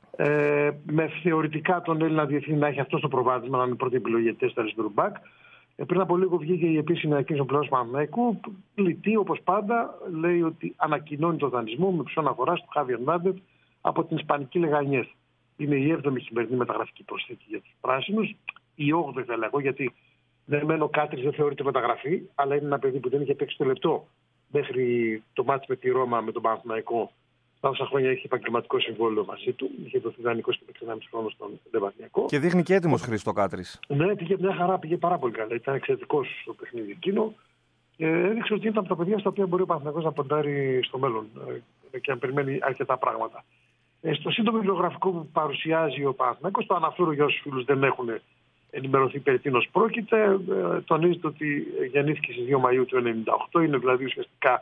Με θεωρητικά τον Έλληνα διεθνή να έχει αυτό το προβάδισμα, να είναι η πρώτη επιλογή για τεστ αριστερού μπακ. Πριν από λίγο βγήκε η επίσημη ανακοίνωση του πλευράς του Παναθηναϊκού. Λιτή, όπως πάντα, λέει ότι ανακοινώνει τον δανεισμό με ψώνα αγοράς του Χάβι Ερνάντεθ από την Ισπανική Λεγανιές. Είναι η 7η σημερινή μεταγραφική προσθήκη για τους πράσινους. Η 8η θα λέγω, γιατί ο Κάτρις δεν θεωρείται μεταγραφή, αλλά είναι ένα παιδί που δεν είχε παίξει το λεπτό μέχρι το μάτς με τη Ρώμα με τον Παναθηναϊκό. Στα όσα χρόνια έχει επαγγελματικό συμβόλαιο μαζί του. Είχε δοθεί δανεικός και παίξει 1,5 χρόνο στον Λεβαδιακό. Και δείχνει και έτοιμος Χρήστο Κάτρις. Ναι, πήγε μια χαρά, πήγε πάρα πολύ καλά. Ήταν εξαιρετικός στο παιχνίδι εκείνο. Έδειξε ότι ήταν από τα παιδιά στα οποία μπορεί ο Παναθηναϊκός να ποντάρει στο μέλλον και να περιμένει αρκετά πράγματα. Στο σύντομο βιβλιογραφικό που παρουσιάζει ο Παναθηναϊκός, το αναφέρω για όσους φίλους δεν έχουν ενημερωθεί περί τίνος πρόκειται. Τονίζεται ότι γεννήθηκε στις 2 Μαΐου του 1998, είναι δηλαδή ουσιαστικά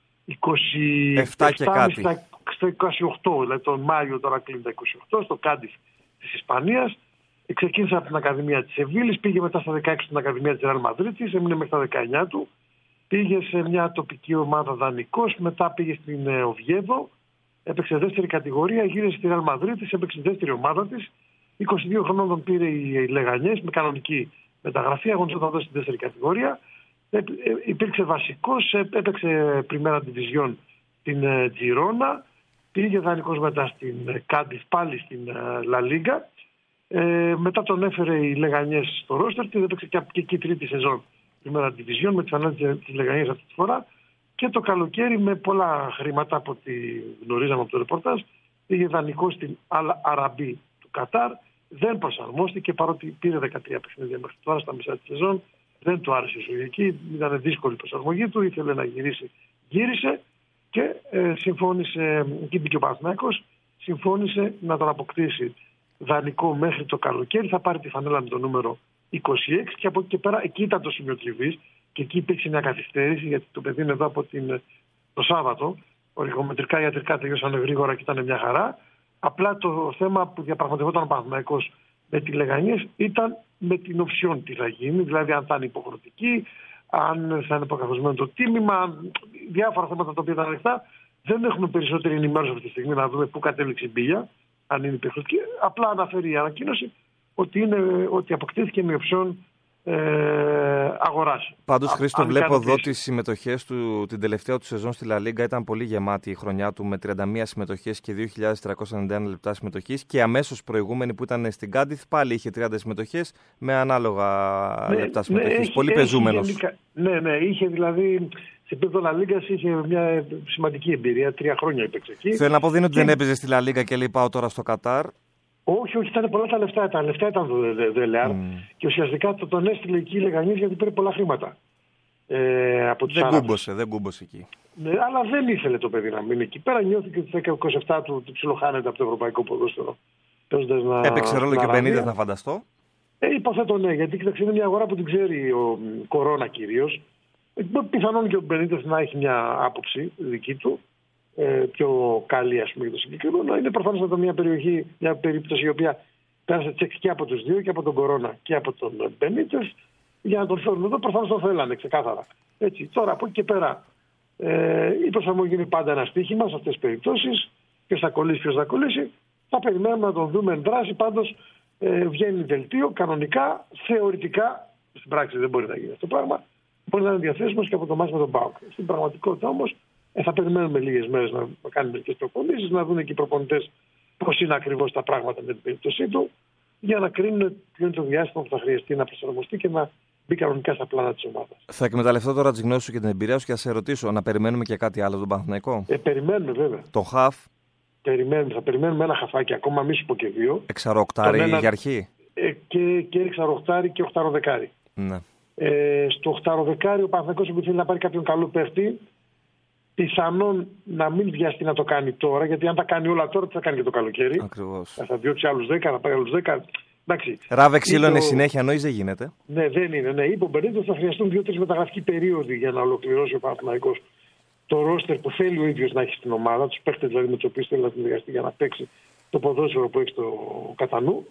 27 και κάτι. Στα 28, δηλαδή τον Μάιο τώρα κλείνει τα 28, στο Κάντιφ της Ισπανίας. Ξεκίνησε από την Ακαδημία της Σεβίλης, πήγε μετά στα 16 στην Ακαδημία της Ρεάλ Μαδρίτης, έμεινε μέχρι τα 19 του. Πήγε σε μια τοπική ομάδα δανεικός, μετά πήγε στην Οβιέδο, έπαιξε δεύτερη κατηγορία, γύρισε στη Ρεάλ Μαδρίτης, έπαιξε δεύτερη ομάδα της. 22 χρονών τον πήρε οι Λεγανιές με κανονική μεταγραφή, αγωνιζόταν εδώ στην δεύτερη κατηγορία. Υπήρξε βασικός, έπαιξε Πριμέρα Division την Τζιρόνα, πήγε δανεικός μετά στην Κάντιφ, πάλι στην Λα Λίγκα. Μετά τον έφερε οι Λεγανιές στο ρόστερ και έπαιξε και εκεί τρίτη σεζόν Πριμέρα Division με τις ανάγκες της Λεγανιές αυτή τη φορά. Και το καλοκαίρι με πολλά χρήματα από ό,τι γνωρίζαμε από το ρεπορτάζ πήγε δανεικός στην Αλ Αραμπί του Κατάρ. Δεν προσαρμόστηκε παρότι πήρε 13 παιχνίδια μέχρι τώρα στα μισά τη σεζόν. Δεν του άρεσε η Σουηδική, ήταν δύσκολη η προσαρμογή του, ήθελε να γυρίσει. Γύρισε και συμφώνησε, εκεί μπήκε ο Παναθηναϊκός, συμφώνησε να τον αποκτήσει δανεικό μέχρι το καλοκαίρι. Θα πάρει τη φανέλα με το νούμερο 26 και από εκεί και πέρα εκεί ήταν το σημείο τριβής και εκεί υπήρξε μια καθυστέρηση γιατί το παιδί είναι εδώ από το Σάββατο. Ορυχομετρικά, ιατρικά τελειώσανε γρήγορα και ήταν μια χαρά. Απλά το θέμα που διαπραγματευόταν ο Παναθηναϊκός με τη Λεγανιές ήταν με την οψιόν τι θα γίνει, δηλαδή αν θα είναι υποχρεωτική, αν θα είναι προκαθορισμένο το τίμημα, διάφορα θέματα τα οποία ήταν ανοιχτά. Δεν έχουμε περισσότερη ενημέρωση αυτή τη στιγμή να δούμε πού κατέληξε η μπίλια, αν είναι υποχρεωτική. Απλά αναφέρει η ανακοίνωση ότι αποκτήθηκε με οψιόν αγοράς. Πάντως, Χρήστο, βλέπω εδώ τις συμμετοχές του την τελευταία του σεζόν στη Λα Λίγκα. Ήταν πολύ γεμάτη η χρονιά του με 31 συμμετοχές και 2.391 λεπτά συμμετοχής. Και αμέσως προηγούμενη που ήταν στην Κάντιθ πάλι είχε 30 συμμετοχές με ανάλογα λεπτά συμμετοχής. Πολύ πεζούμενος. Ναι, είχε δηλαδή σε επίπεδο Λα Λίγκας είχε μια σημαντική εμπειρία. 3 χρόνια έπαιξε εκεί. Θέλω να πω, δεν είναι ότι δεν έπαιζε στη Λα Λίγκα και λέει πάω τώρα στο Κατάρ. Όχι, ήταν πολλά τα λεφτά. Τα λεφτά ήταν το Δελεάρ και ουσιαστικά τον έστειλε εκεί η Λεγανής γιατί πήρε πολλά χρήματα. Από δεν κούμπωσε εκεί. Ναι, αλλά δεν ήθελε το παιδί να μείνει εκεί πέρα. Νιώθηκε ότι το 27 του ψιλοχάνεται από το ευρωπαϊκό ποδόσφαιρο. Έπαιξε ρόλο και ο Μπενίτες, να φανταστώ. Υποθέτω ναι, γιατί κοίταξε, είναι μια αγορά που την ξέρει ο Κορώνα κυρίως. Πιθανόν και ο Μπενίτες να έχει μια άποψη δική του. Πιο καλή, ας πούμε, για το συγκεκριμένο. Είναι προφανώς αυτό μια περιοχή, μια περίπτωση η οποία πέρασε τσεκ και από τους δύο, και από τον Κορώνα και από τον Μπενίτες, για να τον φέρουν εδώ. Προφανώς το θέλανε ξεκάθαρα. Έτσι. Τώρα από εκεί και πέρα η προσαρμογή είναι πάντα ένα στοίχημα σε αυτές τις περιπτώσεις. Ποιος θα κολλήσει, ποιος θα κολλήσει. Θα περιμένουμε να τον δούμε εν δράση. Πάντως βγαίνει δελτίο κανονικά, θεωρητικά. Στην πράξη δεν μπορεί να γίνει αυτό το πράγμα. Μπορεί να είναι διαθέσιμος και από το μάτς με τον ΠΑΟΚ. Στην πραγματικότητα όμως θα περιμένουμε λίγες μέρες να κάνουμε μερικές προπονήσεις, να δουν και οι προπονητές πώς είναι ακριβώς τα πράγματα με την περίπτωσή του, για να κρίνουν ποιο είναι το διάστημα που θα χρειαστεί να προσαρμοστεί και να μπει κανονικά στα πλάνα της ομάδας. Θα εκμεταλλευτώ τώρα τις γνώσεις σου και την εμπειρία σου και θα σε ρωτήσω, να περιμένουμε και κάτι άλλο τον Παναθηναϊκό. Περιμένουμε βέβαια. Το χαφ. Θα περιμένουμε ένα χαφάκι, ακόμα μη σου πω και δύο. Εξαροχτάρι για αρχή. Και εξαροχτάρι και οχταροδεκάρι. Ναι. Στο οχταροδεκάρι ο Παναθηναϊκός που θέλει να πάρει κάποιον καλό παίχτη, πιθανόν να μην βιαστεί να το κάνει τώρα, γιατί αν τα κάνει όλα τώρα, τι θα κάνει και το καλοκαίρι. Ακριβώς. Θα διώξει άλλους 10, θα πάρει άλλους 10. Εντάξει. Ράβε ξύλο είναι συνέχεια, νόης δεν γίνεται. Ναι, δεν είναι. Ναι. Είπε ο Μπενίτες θα χρειαστούν 2-3 μεταγραφικοί περίοδοι για να ολοκληρώσει ο Παναθηναϊκός το ρόστερ που θέλει ο ίδιος να έχει στην ομάδα, τους παίχτες δηλαδή με τους οποίους θέλει να συνεργαστεί για να παίξει το ποδόσφαιρο που έχει στο κατά νου.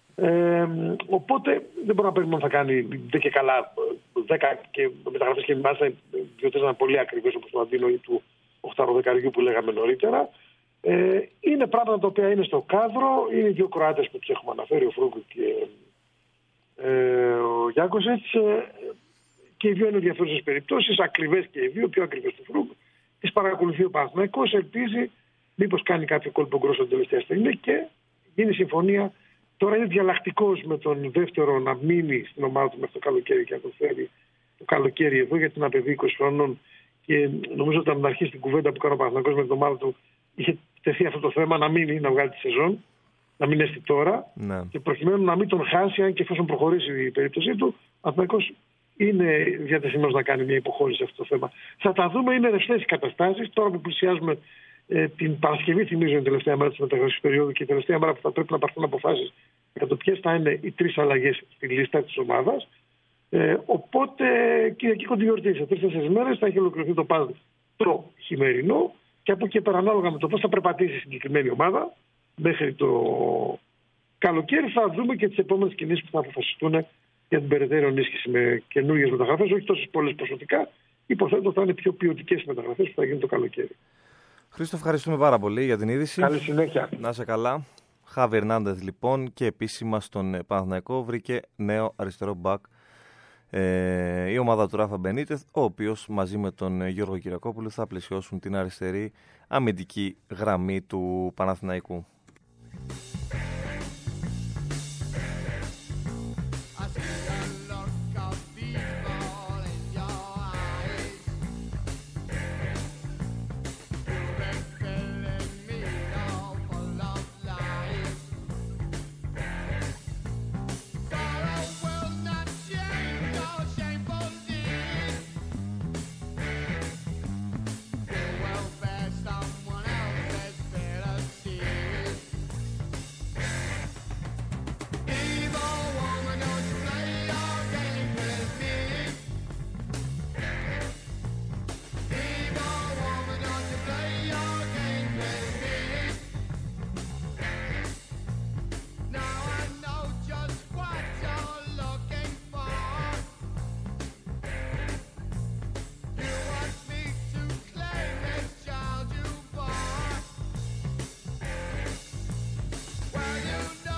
Οπότε δεν μπορώ να περιμένω να θα κάνει δεν και καλά 10 και μεταγραφές και μάλιστα 2-3 είναι πολύ ακριβές, όπως το αντίνο ή του 8-10 που λέγαμε νωρίτερα. Είναι πράγματα τα οποία είναι στο κάδρο. Είναι οι δύο Κροάτες που τους έχουμε αναφέρει, ο Φρούγκου και ο Γιάκοσετς, και οι δύο είναι ενδιαφέρουσες περιπτώσεις, ακριβές και οι δύο, πιο ακριβές του Φρούγκου. Τις παρακολουθεί ο Παναθηναϊκός, ελπίζει μήπως κάνει κάποιο κόλπο γκρόσο την τελευταία στιγμή και γίνει συμφωνία. Τώρα είναι διαλλακτικός με τον δεύτερο να μείνει στην ομάδα του μέχρι το καλοκαίρι και να τον φέρει το καλοκαίρι εδώ, γιατί είναι ένα παιδί 20 χρονών και νομίζω ότι όταν αρχίσει την κουβέντα που κάνει ο Παναθηναϊκός με την ομάδα του είχε τεθεί αυτό το θέμα να μείνει, να βγάλει τη σεζόν, να μην έρθει τώρα. Ναι. Και προκειμένου να μην τον χάσει, αν και εφόσον προχωρήσει η περίπτωσή του, ο Παναθηναϊκός είναι διατεθειμένος να κάνει μια υποχώρηση σε αυτό το θέμα. Θα τα δούμε, είναι ρευστές οι καταστάσεις. Τώρα που πλησιάζουμε την Παρασκευή, θυμίζω, είναι η τελευταία μέρα της μεταγραφικής περίοδου και η τελευταία μέρα που θα πρέπει να πάρθουν αποφάσεις για το ποιες θα είναι οι 3 αλλαγές στη λίστα της ομάδας. Οπότε Κυριακή κοντιορτή, σε 3-4 μέρες θα έχει ολοκληρωθεί το πάζλ το χειμερινό και από εκεί πέρα, ανάλογα με το πώς θα περπατήσει η συγκεκριμένη ομάδα μέχρι το καλοκαίρι, θα δούμε και τις επόμενες κινήσεις που θα αποφασιστούν για την περαιτέρω ενίσχυση με καινούργιες μεταγραφές, όχι τόσες πολλές ποσοτικά. Υποθέτω θα είναι πιο ποιοτικές μεταγραφές που θα γίνουν το καλοκαίρι. Χρήστο, ευχαριστούμε πάρα πολύ για την είδηση. Καλή συνέχεια. Να είσαι καλά. Χάβι Ερνάντεθ λοιπόν, και επίσημα στον Παναθηναϊκό βρήκε νέο αριστερό μπακ η ομάδα του Ράφα Μπενίτεθ, ο οποίος μαζί με τον Γιώργο Κυριακόπουλο θα πλαισιώσουν την αριστερή αμυντική γραμμή του Παναθηναϊκού.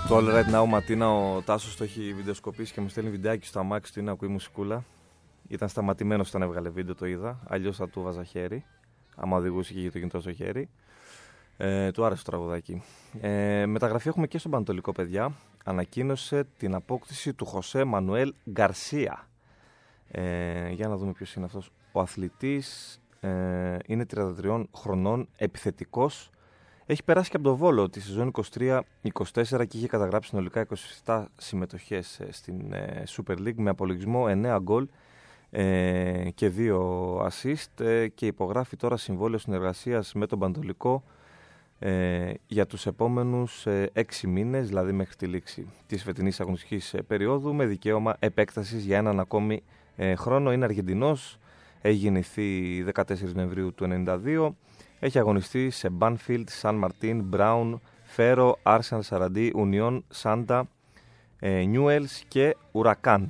Το All Right Now Ματίνα, ο Τάσος το έχει βιντεοσκοπήσει και μου στέλνει βιντεάκι στο αμάξι του, είναι να ακούει μουσικούλα. Ήταν σταματημένος όταν έβγαλε βίντεο, το είδα. Αλλιώς θα του βάζα χέρι, άμα οδηγούσε και είχε το κινητό στο χέρι. Του άρεσε το τραγουδάκι. Μεταγραφή έχουμε και στον Πανατολικό, παιδιά. Ανακοίνωσε την απόκτηση του Χωσέ Μανουέλ Γκαρσία. Για να δούμε ποιος είναι αυτός. Ο αθλητής είναι 33 χρονών, επιθετικός. Έχει περάσει και από το Βόλο τη σεζόν 23-24 και είχε καταγράψει συνολικά 27 συμμετοχές στην Super League με απολογισμό 9 γκολ και 2 assist και υπογράφει τώρα συμβόλαιο συνεργασίας με τον Πανατολικό για τους επόμενους 6 μήνες, δηλαδή μέχρι τη λήξη της φετινής αγωνιστικής περίοδου, με δικαίωμα επέκτασης για έναν ακόμη χρόνο. Είναι Αργεντινός, έχει γεννηθεί 14 Νοεμβρίου του 1992. Έχει αγωνιστεί σε Banfield, San Martin, Brown, Fero, Arsenal Sarandí, Union, Santa, Newell's και Huracán.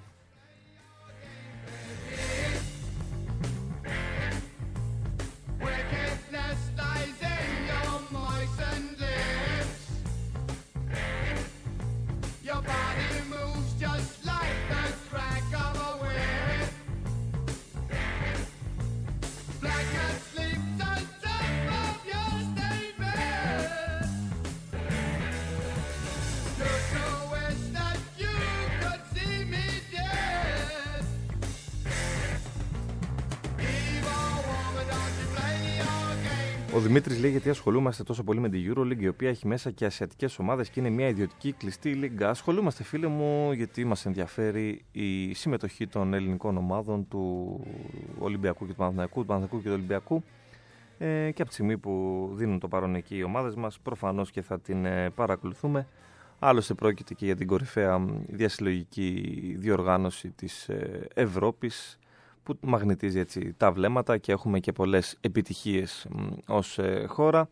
Ο Δημήτρης λέει γιατί ασχολούμαστε τόσο πολύ με τη EuroLeague, η οποία έχει μέσα και ασιατικές ομάδες και είναι μια ιδιωτική κλειστή λίγκα. Ασχολούμαστε, φίλε μου, γιατί μας ενδιαφέρει η συμμετοχή των ελληνικών ομάδων του Ολυμπιακού και του Παναθηναϊκού, του Παναθηναϊκού και του Ολυμπιακού. Και από τη στιγμή που δίνουν το παρόν εκεί οι ομάδες μας, προφανώς και θα την παρακολουθούμε. Άλλωστε πρόκειται και για την κορυφαία διασυλλογική διοργάνωση της Ευρώπης, που μαγνητίζει έτσι τα βλέμματα και έχουμε και πολλές επιτυχίες ως χώρα.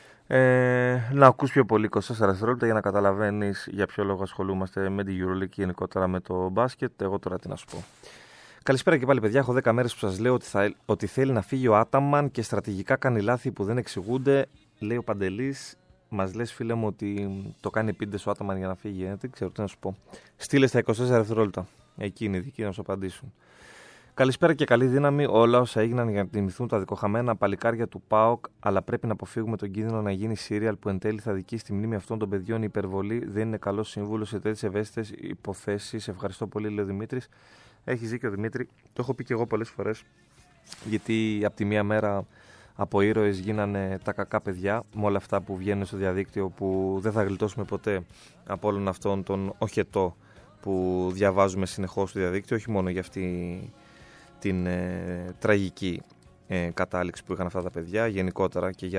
Να ακούς πιο πολύ 24 δευτερόλεπτα για να καταλαβαίνεις για ποιο λόγο ασχολούμαστε με τη EuroLeague και γενικότερα με το μπάσκετ. Εγώ τώρα τι να σου πω. Καλησπέρα και πάλι, παιδιά. Έχω 10 μέρες που σας λέω ότι θέλει να φύγει ο Άταμαν και στρατηγικά κάνει λάθη που δεν εξηγούνται. Λέει ο Παντελής. Μας λες, φίλε μου, ότι το κάνει πίντες ο Άταμαν για να φύγει. Δεν ξέρω τι να σου πω. Στείλε στα 24 δευτερόλεπτα. Εκεί είναι οι δικοί να σου απαντήσουν. Καλησπέρα και καλή δύναμη. Όλα όσα έγιναν για να τιμηθούν τα δικοχαμένα παλικάρια του ΠΑΟΚ, αλλά πρέπει να αποφύγουμε τον κίνδυνο να γίνει σύριαλ που εν τέλει θα δικήσει τη μνήμη αυτών των παιδιών. Η υπερβολή δεν είναι καλό σύμβουλο σε τέτοιες ευαίσθητες υποθέσεις. Ευχαριστώ πολύ, λέει ο Δημήτρης. Έχεις δίκιο, Δημήτρη. Το έχω πει και εγώ πολλές φορές. Γιατί από τη μία μέρα από ήρωες γίνανε τα κακά παιδιά, με όλα αυτά που βγαίνουν στο διαδίκτυο, που δεν θα γλιτώσουμε ποτέ από όλον αυτόν τον οχετό που διαβάζουμε συνεχώς στο διαδίκτυο, όχι μόνο για αυτή την τραγική κατάληξη που είχαν αυτά τα παιδιά, γενικότερα και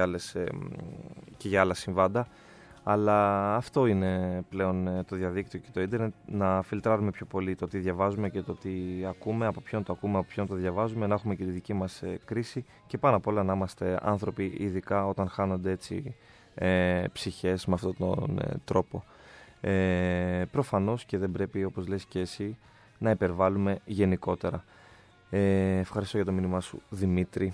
για άλλα συμβάντα. Αλλά αυτό είναι πλέον το διαδίκτυο και το ίντερνετ, να φιλτράρουμε πιο πολύ το τι διαβάζουμε και το τι ακούμε, από ποιον το ακούμε, από ποιον το διαβάζουμε, να έχουμε και τη δική μας κρίση και πάνω απ' όλα να είμαστε άνθρωποι, ειδικά όταν χάνονται έτσι ψυχές με αυτόν τον τρόπο. Προφανώς και δεν πρέπει, όπως λες και εσύ, να υπερβάλλουμε γενικότερα. Ευχαριστώ για το μήνυμά σου, Δημήτρη.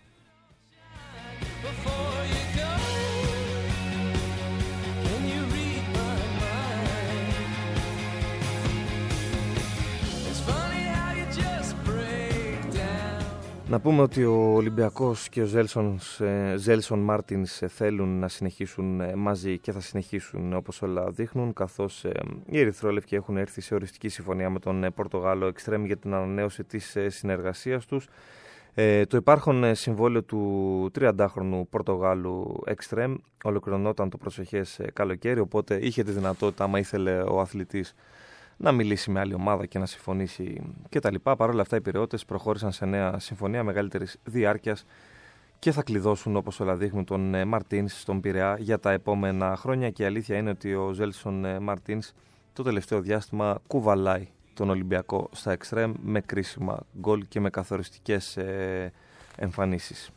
Να πούμε ότι ο Ολυμπιακός και ο Ζέλσον Μάρτινς θέλουν να συνεχίσουν μαζί και θα συνεχίσουν όπως όλα δείχνουν, καθώς οι ερυθρόλευκοι έχουν έρθει σε οριστική συμφωνία με τον Πορτογάλο Εξτρέμ για την ανανέωση της συνεργασίας τους. Το υπάρχον συμβόλαιο του 30χρονου Πορτογάλου Εξτρέμ ολοκληρωνόταν το προσεχές καλοκαίρι, οπότε είχε τη δυνατότητα, άμα ήθελε ο αθλητής, να μιλήσει με άλλη ομάδα και να συμφωνήσει κτλ. Παρ' όλα αυτά, οι Πειραιώτες προχώρησαν σε νέα συμφωνία μεγαλύτερης διάρκειας και θα κλειδώσουν, όπως όλα δείχνουν, τον Μαρτίνς στον Πειραιά για τα επόμενα χρόνια. Και η αλήθεια είναι ότι ο Ζέλσον Μαρτίνς το τελευταίο διάστημα κουβαλάει τον Ολυμπιακό στα εξτρέμ με κρίσιμα γκολ και με καθοριστικές εμφανίσεις.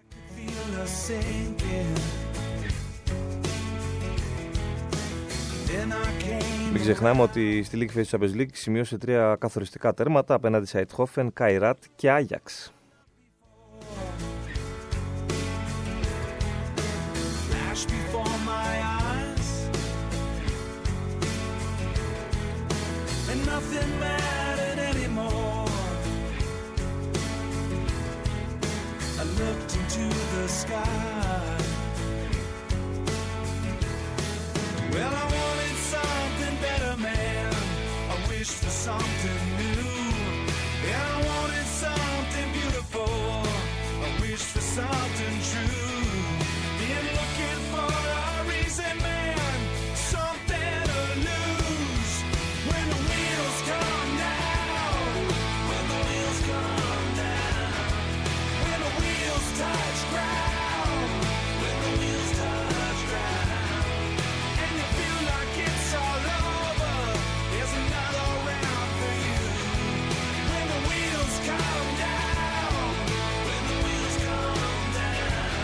Μην ξεχνάμε ότι στη League Phase του Champions League σημείωσε 3 καθοριστικά τέρματα απέναντι σε Eindhoven, Καϊράτ και Άγιαξ. nothing mattered anymore. I looked into the sky. Well, I wanted something better, man. I wished for something new. And I wanted something beautiful. I wished for something true. Been looking for a reason, man. Something to lose. When the wheels come down. When the wheels come down. When the wheels touch ground. When the wheels touch ground. And you feel like it's all over. There's another round for you. When the wheels come down. When the wheels come down.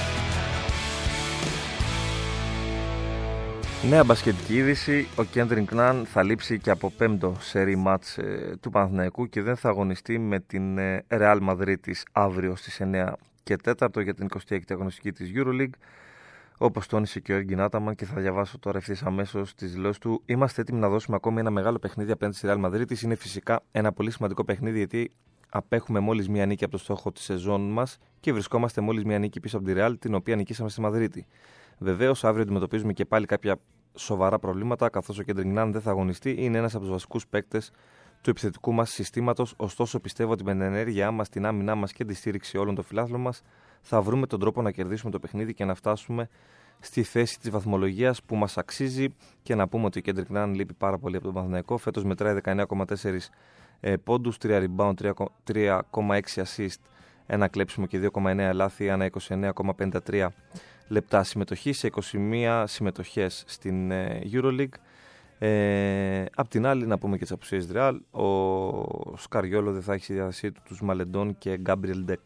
Νέα μπασκετική είδηση, ο Κέντρικ Ναν θα λείψει και από 5ο σερί μάτς του Παναθηναϊκού και δεν θα αγωνιστεί με την Ρεάλ Μαδρίτης αύριο στις 9 και 4 για την 26η αγωνιστική της EuroLeague. Όπως τόνισε και ο Έργιν Άταμαν, και θα διαβάσω τώρα ευθύς αμέσως τις δηλώσεις του, είμαστε έτοιμοι να δώσουμε ακόμη ένα μεγάλο παιχνίδι απέναντι στη Ρεάλ Μαδρίτης. Είναι φυσικά ένα πολύ σημαντικό παιχνίδι, γιατί απέχουμε μόλις μία νίκη από το στόχο της σεζόν μας και βρισκόμαστε μόλις μία νίκη πίσω από τη Ρεάλ, την οποία νικήσαμε στη Μαδρίτη. Βεβαίως, αύριο αντιμετωπίζουμε και πάλι κάποια σοβαρά προβλήματα, καθώς ο Κέντρικ Ναν δεν θα αγωνιστεί. Είναι ένας από τους βασικούς παίκτες του επιθετικού μας συστήματος. Ωστόσο, πιστεύω ότι με την ενέργειά μας, την άμυνά μας και τη στήριξη όλων των φιλάθλων μας, θα βρούμε τον τρόπο να κερδίσουμε το παιχνίδι και να φτάσουμε στη θέση της βαθμολογίας που μας αξίζει. Και να πούμε ότι ο Κέντρικ Ναν λείπει πάρα πολύ από τον Παναθηναϊκό. Φέτος μετράει 19,4 πόντους, 3 rebound, 3,6 assist, ένα κλέψιμο και 2,9 λάθη, ανά 29,53 λεπτά συμμετοχή σε 21 συμμετοχές στην EuroLeague. Απ' την άλλη, να πούμε και τις απουσίες της Real. Ο Σκαριόλο δεν θα έχει στη διάθεσή του τους Μαλεντών και Γκάμπριελ Ντεκ.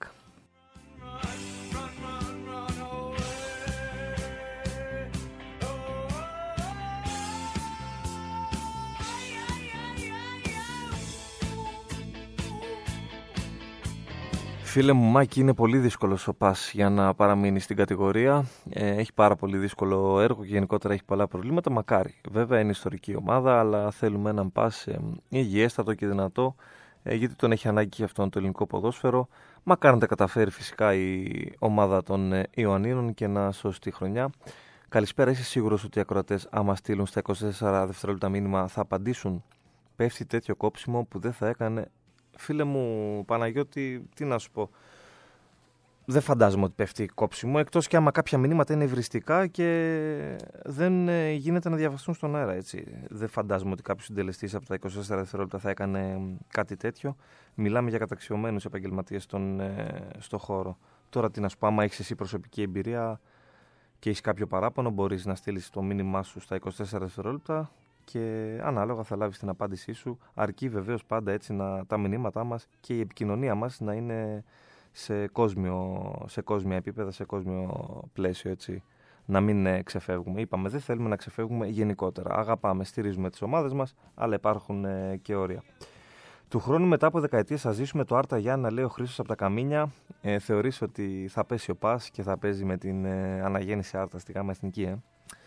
Φίλε μου Μάκη, είναι πολύ δύσκολος ο Πας για να παραμείνει στην κατηγορία. Έχει πάρα πολύ δύσκολο έργο και γενικότερα έχει πολλά προβλήματα. Μακάρι. Βέβαια είναι ιστορική ομάδα, αλλά θέλουμε έναν Πας υγιέστατο και δυνατό, γιατί τον έχει ανάγκη και αυτόν το ελληνικό ποδόσφαιρο. Μακάρι να τα καταφέρει φυσικά η ομάδα των Ιωαννίνων και να σώσει τη χρονιά. Καλησπέρα, είσαι σίγουρος ότι οι ακροατές, άμα στείλουν στα 24 δευτερόλεπτα μήνυμα, θα απαντήσουν? Πέφτει τέτοιο κόψιμο που δεν θα έκανε. Φίλε μου Παναγιώτη, τι να σου πω, δεν φαντάζομαι ότι πέφτει κόψιμο, εκτός και άμα κάποια μηνύματα είναι ευριστικά και δεν γίνεται να διαβαστούν στον αέρα, έτσι. Δεν φαντάζομαι ότι κάποιος συντελεστής από τα 24 δευτερόλεπτα θα έκανε κάτι τέτοιο. Μιλάμε για καταξιωμένους επαγγελματίες στο χώρο. Τώρα τι να σου πω, άμα έχεις εσύ προσωπική εμπειρία και έχεις κάποιο παράπονο, μπορείς να στείλεις το μήνυμά σου στα 24 δευτερόλεπτα και ανάλογα θα λάβεις την απάντησή σου, αρκεί βεβαίως πάντα έτσι τα μηνύματά μας και η επικοινωνία μας να είναι σε κόσμια επίπεδα, σε κόσμιο πλαίσιο, έτσι, να μην ξεφεύγουμε. Είπαμε, δεν θέλουμε να ξεφεύγουμε γενικότερα. Αγαπάμε, στηρίζουμε τις ομάδες μας, αλλά υπάρχουν και όρια. Του χρόνου, μετά από δεκαετίες, θα ζήσουμε το Άρτα Γιάννα, λέει ο Χρήστος από τα Καμίνια. Θεωρείς ότι θα πέσει ο Πας και θα παίζει με την αναγέννηση Άρτα στη ΓΑΜΑ Εθνική?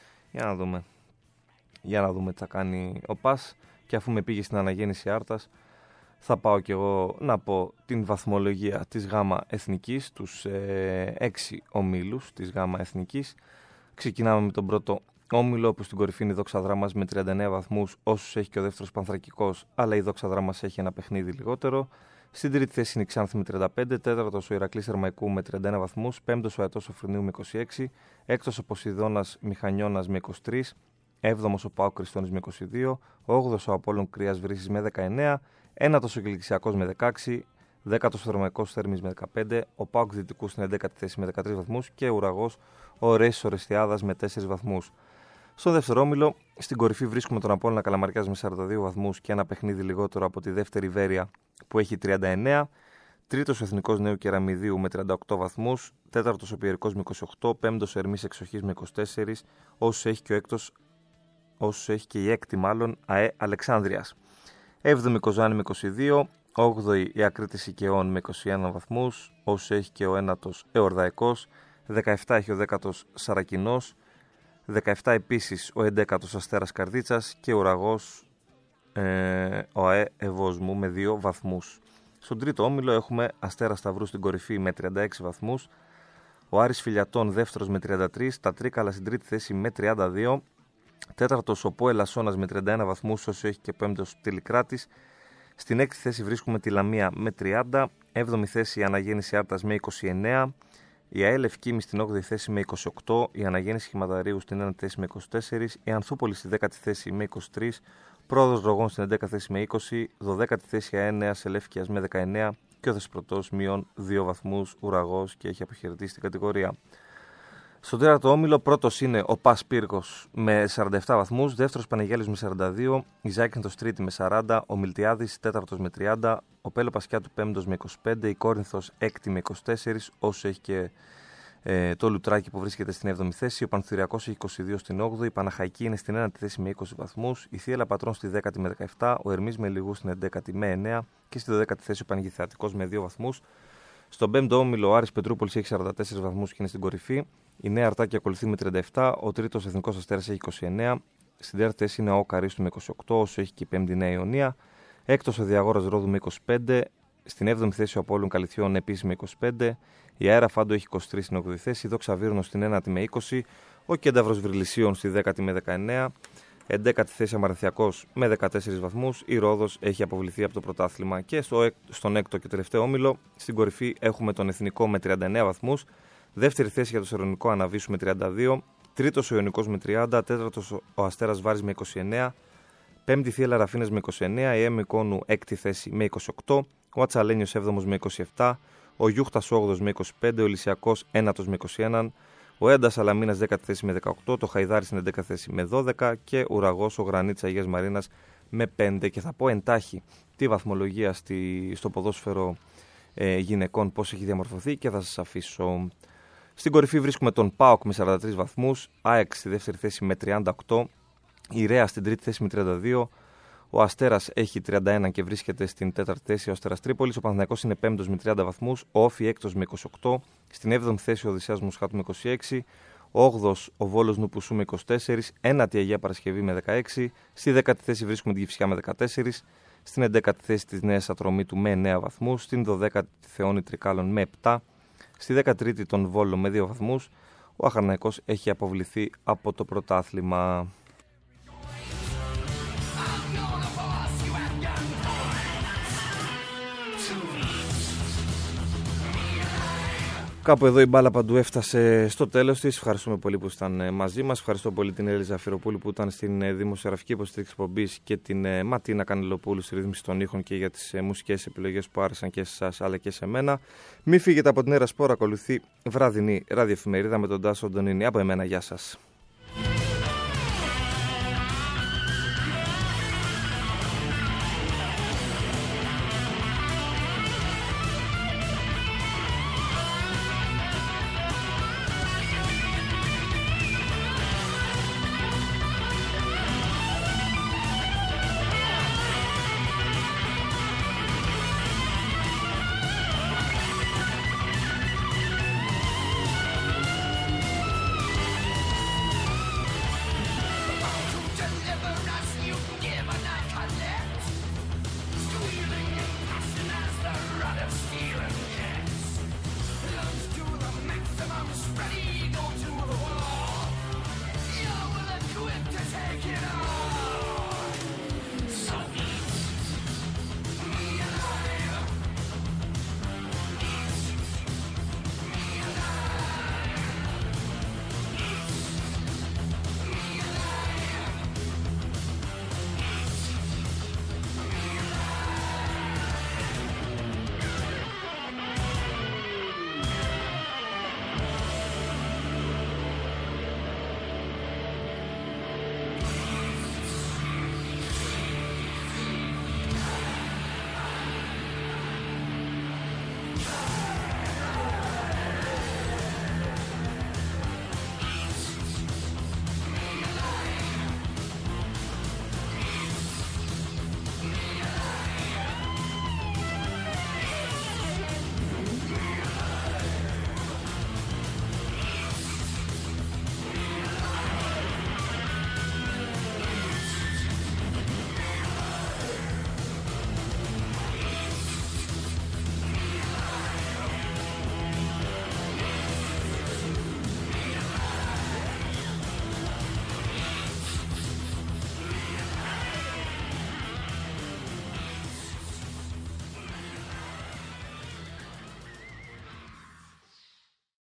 Για να δούμε τι θα κάνει ο Πας, και αφού με πήγε στην αναγέννηση Άρτας, θα πάω κι εγώ να πω την βαθμολογία της ΓΑΜΑ Εθνικής, τους 6 ομίλους της ΓΑΜΑ Εθνικής. Ξεκινάμε με τον πρώτο όμιλο, όπου στην κορυφή είναι η Δόξα Δράμας με 39 βαθμούς, όσους έχει και ο δεύτερος Πανθρακικός, αλλά η Δόξα Δράμας έχει ένα παιχνίδι λιγότερο. Στην τρίτη θέση είναι η Ξάνθη με 35, τέταρτος ο Ηρακλής Ερμαϊκού με 31 βαθμούς, πέμπτος ο Αετός Σοφρονίου με 26, έκτος ο Ποσειδώνας Μηχανιώνας με 23, 7ος ο ΠΑΟΚ Κριστώνης με 22, 8ος ο Απόλλων Κρίας Βρύσης με 19, 9ος ο Κιλικησιακός με 16, 10ος ο Θερμαϊκός Θέρμης με 15, ο ΠΑΟΚ Δυτικού στην 11η θέση με 13 βαθμούς και ουραγός ο Ρέσης Ορεστιάδας με 4 βαθμούς. Στο δεύτερο όμιλο, στην κορυφή βρίσκουμε τον Απόλλωνα Καλαμαρκιάς με 42 βαθμούς και ένα παιχνίδι λιγότερο από τη δεύτερη Βέρεια που έχει 39. Τρίτος ο Εθνικός Νέου Κεραμιδίου με 38 βαθμούς. Τέταρτος ο Πιερικός με 28. Πέμπτος ο Ερμής Εξοχής με 24. Όσους έχει και η έκτη ΑΕ Αλεξάνδρειας. 7η Κοζάνη με 22. 8η η Ακρίτης Οικαιών με 21 βαθμούς. Όσους έχει και ο ένατος Εορδαϊκός. 17 έχει ο 10ος Σαρακινός. 17 επίσης ο 11ος Αστέρας Καρδίτσας και ουραγός ο ΑΕ Ευόσμου με 2 βαθμούς. Στον τρίτο όμιλο έχουμε Αστέρα Σταυρού στην κορυφή με 36 βαθμούς, ο Άρης Φιλιατών δεύτερος με 33, τα Τρίκαλα στην τρίτη θέση με 32, τέταρτος ο ΠΟΕ Λασσώνας με 31 βαθμούς, όσο έχει και πέμπτος Τηλικράτης. Στην έκτη θέση βρίσκουμε τη Λαμία με 30, 7η θέση η Αναγέννηση Άρτας με 29, η ΑΕ Λευκήμη στην 8η θέση με 28, η Αναγέννηση Χηματαρίου στην 9η θέση με 24, η Ανθούπολη στη 10η θέση με 23, Πρόοδος Ρογών στην 11η θέση με 20, 12η θέση ΑΕ Νέας Ελεύκειας με 19 και ο Θεσπρωτός μείον 2 βαθμούς Ουραγός και έχει αποχαιρετήσει την κατηγορία. Στον τέταρτο όμιλο πρώτος είναι ο ΠΑΣ Πύργος με 47 βαθμούς, δεύτερος Πανεγιάλης με 42, η Ζάκυνθος τρίτη με 40, ο Μιλτιάδης τέταρτος με 30, ο Πέλο Πασιάτου πέμπτος με 25, η Κόρινθος έκτη με 24, όσο έχει και το Λουτράκι που βρίσκεται στην 7η θέση, ο Πανθυριακός έχει 22 στην 8η, η Παναχαϊκή είναι στην 9η θέση με 20 βαθμούς, η Θεία Λαπατρών στη 10η με 17, ο Ερμής Μελιγού στην 11η με 9 και στη 12η θέση ο Πανηγυθιατικός με 2 βαθμούς. Στον 5ο όμιλο ο Άρης Πετρούπολης έχει 44 βαθμούς και είναι στην κορυφή. Η Νέα Αρτάκη ακολουθεί με 37, ο τρίτος Εθνικός Αστέρας έχει 29, στην τέταρτη θέση είναι ο Καρίστου με 28, όσο έχει και η πέμπτη Νέα Ιωνία. Έκτος ο Διαγόρας Ρόδου με 25, στην 7η θέση ο Απόλλων Καλυθιών επίσης με 25, η Αέρα Φάντο έχει 23 στην 8η θέση, η Δόξα Βύρνος στην 9η με 20, ο Κένταυρος Βρυλισσίων στη 10η με 19, 11η θέση Αμαραθιακός με 14 βαθμούς, η Ρόδος έχει αποβληθεί από το πρωτάθλημα. Και στον έκτο και τελευταίο όμιλο, στην κορυφή έχουμε τον Εθνικό με 39 βαθμούς, δεύτερη θέση για το Σερωνικό Αναβίσου με 32, τρίτος ο Ιωνικός με 30, τέταρτος ο Αστέρας Βάρης με 29, πέμπτη Θεία Λαραφίνες με 29, η ΕΜ Εικόνου έκτη θέση με 28, ο Ατσαλένιος 7ος με 27, ο Γιούχτας 8ος με 25, ο Ηλυσιακός 9ος με 21, ο Έντας Αλαμίνας 10η θέση με 18, το Χαϊδάρι στην 11η θέση με 12 και Ουραγός ο Γρανίτης Αγίας Μαρίνας με 5. Και θα πω εντάχει τη βαθμολογία στο ποδόσφαιρο γυναικών πώς έχει διαμορφωθεί και θα σας αφήσω. Στην κορυφή βρίσκουμε τον ΠΑΟΚ με 43 βαθμούς, ΑΕΚ στη δεύτερη θέση με 38, η ΡΕΑ στην τρίτη θέση με 32, ο Αστέρας έχει 31 και βρίσκεται στην τέταρτη θέση, ο Αστέρας Τρίπολης, ο Παναθηναϊκός είναι πέμπτος με 30 βαθμούς, ο Όφι έκτος με 28, στην 7η θέση ο Οδυσσέας Μοσχάτου με 26, ο 8ος ο Βόλος Νουπουσού με 24, 9η Αγία Παρασκευή με 16, στη 10η θέση βρίσκουμε την Κηφισιά με 14, στην 11η θέση της Νέας Ατρομήτου με 9 βαθμούς, στην 12η Θεόνη Τρικάλων με 7, στη 13η τον Βόλο με 2 βαθμούς, ο Αχαρναϊκός έχει αποβληθεί από το πρωτάθλημα. Κάπου εδώ η μπάλα παντού έφτασε στο τέλος της. Ευχαριστούμε πολύ που ήσταν μαζί μας. Ευχαριστώ πολύ την Έλλη Ζαφυροπούλου που ήταν στην δημοσιογραφική υποστήριξη εκπομπής και την Ματίνα Κανελοπούλου στη ρύθμιση των ήχων και για τις μουσικές επιλογές που άρεσαν και σε εσάς αλλά και σε μένα. Μην φύγετε από την Έρα Σπορ, ακολουθεί βραδινή ραδιοεφημερίδα με τον Τάσο Αντωνίνη. Από εμένα, γεια σας.